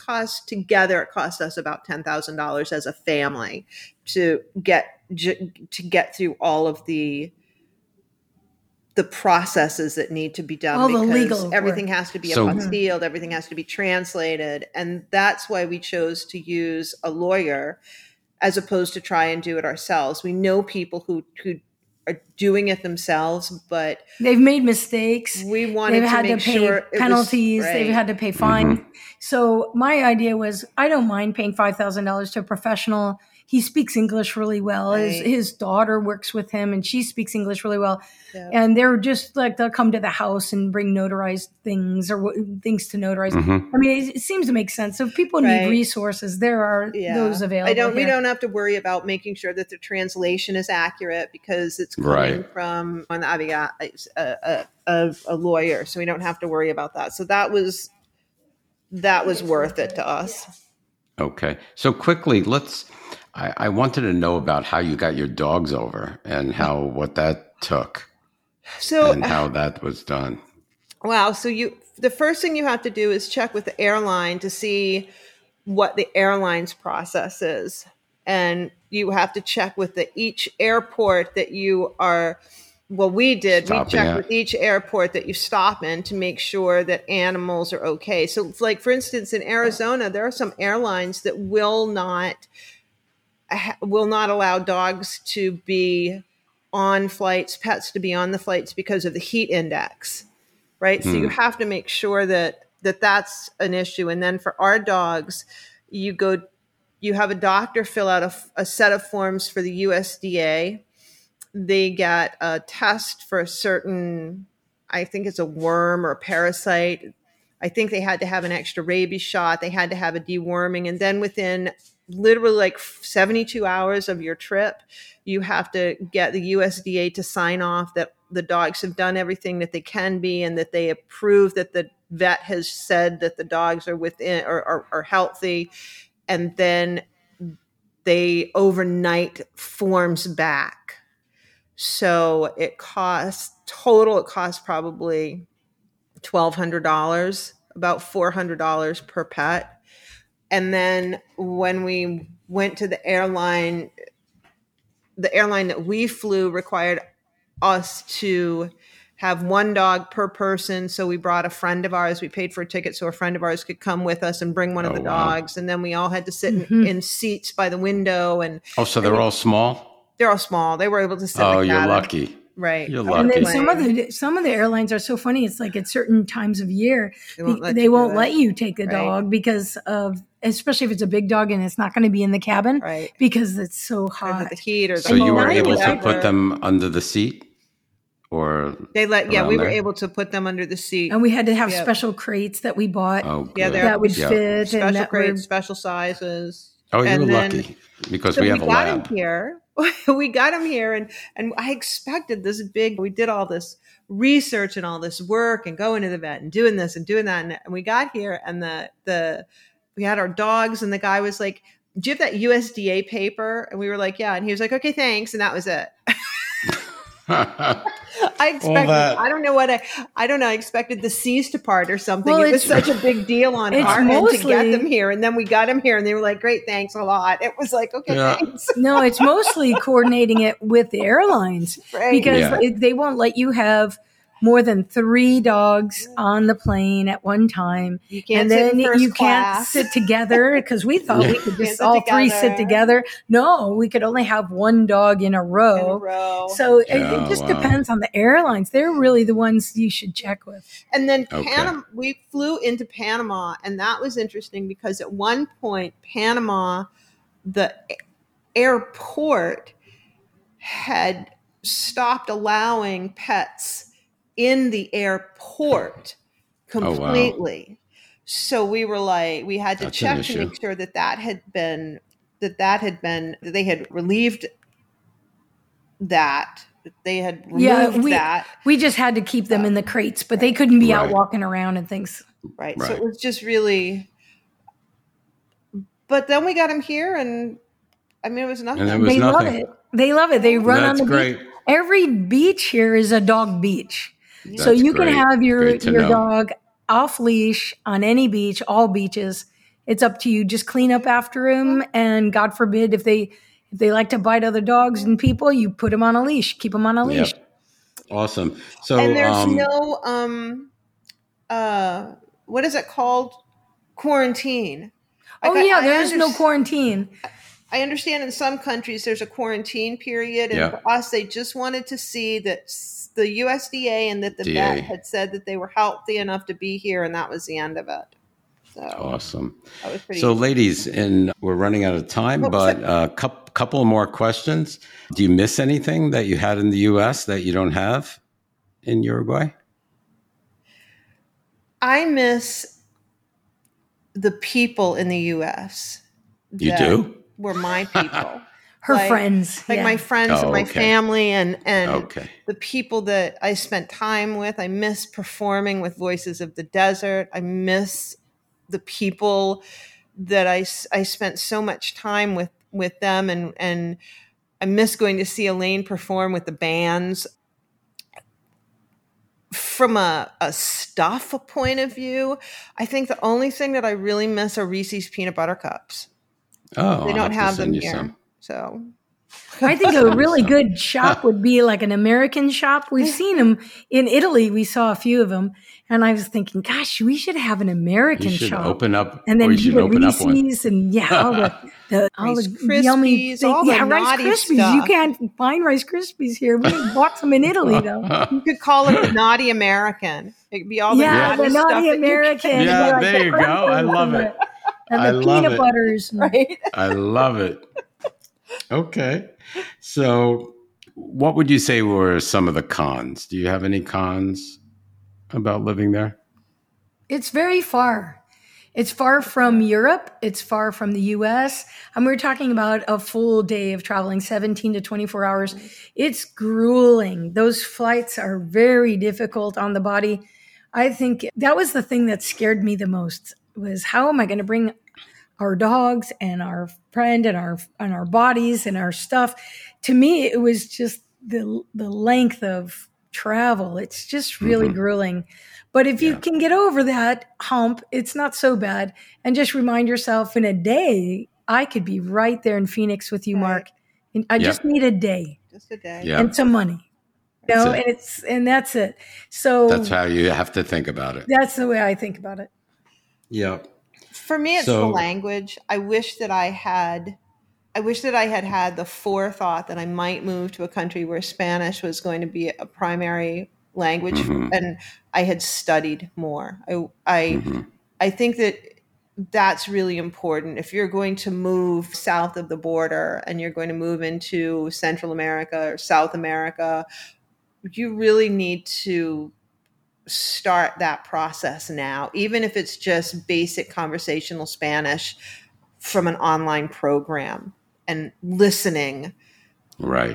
us about $10,000 as a family to get through all of the the processes that need to be done, All the because legal everything work. has to be So- apostilled, everything has to be translated. And that's why we chose to use a lawyer as opposed to try and do it ourselves. We know people who are doing it themselves, but They've made mistakes. we wanted They've to had make to pay sure it was penalties. right. They've had to pay fines. So my idea was, I don't mind paying $5,000 to a professional. He speaks English really well. Right. His daughter works with him, and she speaks English really well. Yeah. And they're just like, they'll come to the house and bring notarized things or things to notarize. I mean, it seems to make sense. So if people need Right. resources, there are those available. We here. don't have to worry about making sure that the translation is accurate because it's coming Right. from an a lawyer, so we don't have to worry about that. So that was worth it to us. Okay. So quickly, I wanted to know about how you got your dogs over and what that took So and how that was done. wow, so the first thing you have to do is check with the airline to see what the airline's process is, and you have to check with each airport that you are. Well, we did. We Stopping checked at. with each airport that you stop in to make sure that animals are okay. So, it's like, for instance, in Arizona, there are some airlines that will not allow dogs to be on flights, pets to be on the flights because of the heat index, right? So you have to make sure that that's an issue. And then for our dogs, you have a doctor fill out a set of forms for the USDA. They get a test for a certain, I think it's a worm or a parasite. I think they had to have an extra rabies shot. They had to have a deworming. And then within literally like 72 hours of your trip, you have to get the USDA to sign off that the dogs have done everything that they can be and that they approve that the vet has said that the dogs are within or are healthy. And then they overnight forms back. So it costs probably $1,200, about $400 per pet. And then when we went to the airline that we flew required us to have one dog per person. So we brought a friend of ours. We paid for a ticket so a friend of ours could come with us and bring one of the dogs. And then we all had to sit in seats by the window. And So they're all small? they're all small. They were able to sit in the Oh, you're cabin. lucky. Right. You're And lucky. then some of the airlines are so funny. It's like at certain times of year, They won't let you take the it. Right. dog because of, especially if it's a big dog and it's not going to be in the cabin, Right. because it's so Because hot. of the heat or the So you were cold, able to whatever. put them under the seat? Or we around were there? able to put them under the seat. And we had to have Yep. special crates that we bought Oh, good. Yeah, they're- that would Yeah. fit. and Special that were, crates, special sizes. Oh, you And were then- lucky because So we have a got lab. him here. We got him here, and I expected this big. We did all this research and all this work, and going to the vet and doing this and doing that, and we got here, and we had our dogs, and the guy was like, "Do you have that USDA paper?" And we were like, "Yeah," and he was like, "Okay, thanks," and that was it. I expected, I don't know. I expected the seas to part or something. Well, it was it's- such a big deal on it's our end to mostly- get them here. And then we got them here and they were like, great, thanks a lot. It was like, okay, Yeah. thanks. no, it's mostly coordinating it with the airlines Right. because Yeah. they won't let you have more than 3 dogs on the plane at one time. You can't And sit then in first you can't class. sit together because we thought we could Can't just sit all 3 sit together. together. No, we could only have 1 dog in a in row. a row. So it Oh, just wow. depends on the airlines. They're really the ones you should check with. And then Okay. Panama, we flew into Panama, and that was interesting because at one point, Panama, the airport had stopped allowing pets in the airport completely. So we were like, we had to That's an check to issue. make sure that they had relieved that they had removed that. we just had to keep them in the crates, but they couldn't be out Right. walking around and things. Right. So Right. it was just really, but then we got him here and I mean, it was nothing. And it was They nothing. love it. They love it. They run That's on the great. beach. Every beach here is a dog beach. So That's you great. can have your Great to know. dog off leash on any beach, all beaches. It's up to you. Just clean up after him, and God forbid if they like to bite other dogs and people, you put them on a leash. Keep them on a leash. Awesome. So, And there's no what is it called? Quarantine. Oh, yeah, there's no quarantine. I understand in some countries there's a quarantine period, and for us, they just wanted to see that the USDA and that the vet had said that they were healthy enough to be here, and that was the end of it. So, awesome. That was pretty so, easy. ladies, and we're running out of time, but a couple more questions. Do you miss anything that you had in the U.S. that you don't have in Uruguay? I miss the people in the U.S. You do? Were my people. Her friends. Like my friends and my family and Okay. the people that I spent time with. I miss performing with Voices of the Desert. I miss the people that I spent so much time with them, and I miss going to see Elaine perform with the bands. From a stuff point of view, I think the only thing that I really miss are Reese's peanut butter cups. Oh, they don't have them here. Some. So I think a really good shop would be like an American shop. We've seen them in Italy. We saw a few of them, and I was thinking, gosh, we should have an American shop. Open up, and then you should open up one. And all the Krispies, yummy things. all the Rice naughty Krispies. stuff. You can't find Rice Krispies here. We bought some in Italy though. You could call it the naughty American. It could be all the naughty stuff. Naughty American. Yeah, there you go. I love it. And the peanut butters. Right. I love it. Okay. So what would you say were some of the cons? Do you have any cons about living there? It's very far. It's far from Europe. It's far from the US. And we're talking about a full day of traveling, 17 to 24 hours. It's grueling. Those flights are very difficult on the body. I think that was the thing that scared me the most, was how am I going to bring our dogs and our friend and our bodies and our stuff. To me, it was just the length of travel. It's just really grueling. But if you can get over that hump, it's not so bad. And just remind yourself, in a day, I could be right there in Phoenix with you, Mark. And I just need a day. Just a day. And some money. You know, and that's it. So that's how you have to think about it. That's the way I think about it. Yeah. For me, it's the language. I wish that I had had the forethought that I might move to a country where Spanish was going to be a primary language, and I had studied more. I think that that's really important. If you're going to move south of the border and you're going to move into Central America or South America, you really need to start that process now, even if it's just basic conversational Spanish from an online program and listening. Right.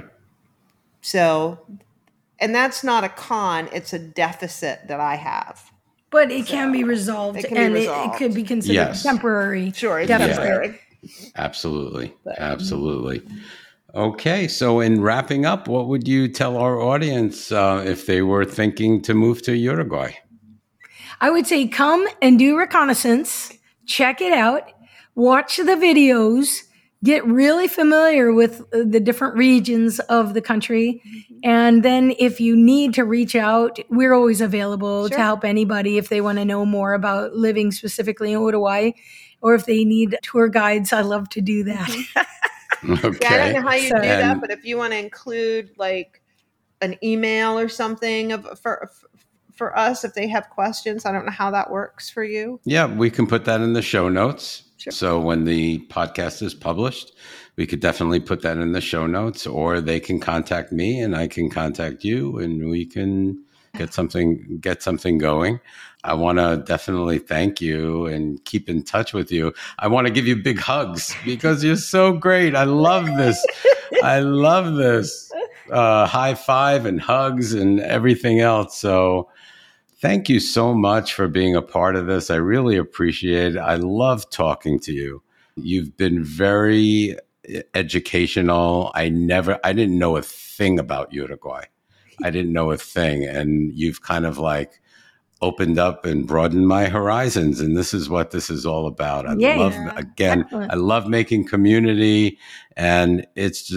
So, and that's not a con, it's a deficit that I have. But it can be resolved, it could be considered temporary. Sure, it's temporary. Absolutely. Absolutely. Okay, so in wrapping up, what would you tell our audience if they were thinking to move to Uruguay? I would say come and do reconnaissance, check it out, watch the videos, get really familiar with the different regions of the country. And then if you need to reach out, we're always available to help anybody if they want to know more about living specifically in Uruguay, or if they need tour guides. I love to do that. Okay. Yeah, I don't know how you do that, but if you want to include like an email or something for us, if they have questions, I don't know how that works for you. Yeah, we can put that in the show notes. Sure. So when the podcast is published, we could definitely put that in the show notes, or they can contact me and I can contact you and we can get something going. I want to definitely thank you and keep in touch with you. I want to give you big hugs because you're so great. I love this. I love this. High five and hugs and everything else. So thank you so much for being a part of this. I really appreciate it. I love talking to you. You've been very educational. I didn't know a thing about Uruguay. I didn't know a thing. And you've kind of like opened up and broadened my horizons. And this is what this is all about. I love making community. And it's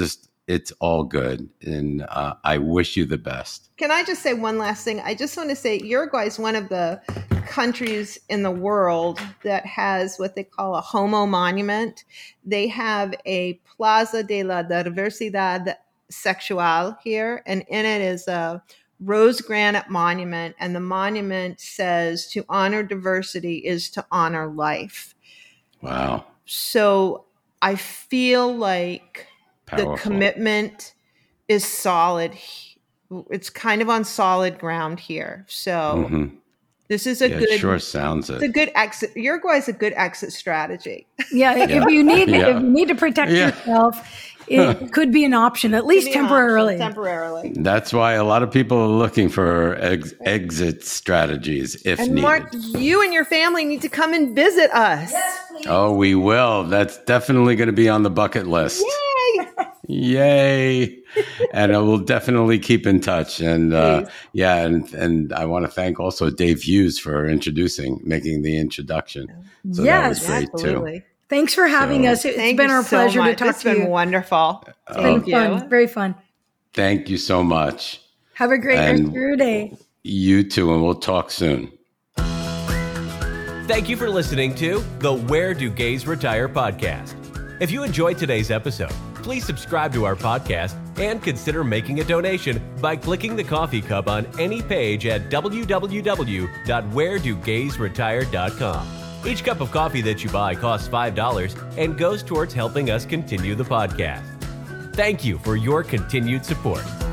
it's all good. And I wish you the best. Can I just say one last thing? I just want to say Uruguay is one of the countries in the world that has what they call a Homo monument. They have a Plaza de la Diversidad Sexual here, and in it is a rose granite monument, and the monument says to honor diversity is to honor life. Wow. So I feel like Powerful. the commitment is solid. It's kind of on solid ground here. So this is a good. It sure sounds it. It's a good exit. Uruguay is a good exit strategy. Yeah, if you need to protect yourself, it could be an option, at least temporarily. Temporarily. That's why a lot of people are looking for exit strategies if needed. Mark, you and your family need to come and visit us. Yes, please. Oh, we will. That's definitely going to be on the bucket list. Yay! Yay. And I will definitely keep in touch. And and I want to thank also Dave Hughes for making the introduction. So that was great absolutely. too. Thanks for having us. It's been our pleasure to talk to you. It's been wonderful. Thank you. Fun, very fun. Thank you so much. Have a great rest of your day. You too, and we'll talk soon. Thank you for listening to the Where Do Gays Retire podcast. If you enjoyed today's episode, please subscribe to our podcast and consider making a donation by clicking the coffee cup on any page at www.wheredogaysretire.com. Each cup of coffee that you buy costs $5 and goes towards helping us continue the podcast. Thank you for your continued support.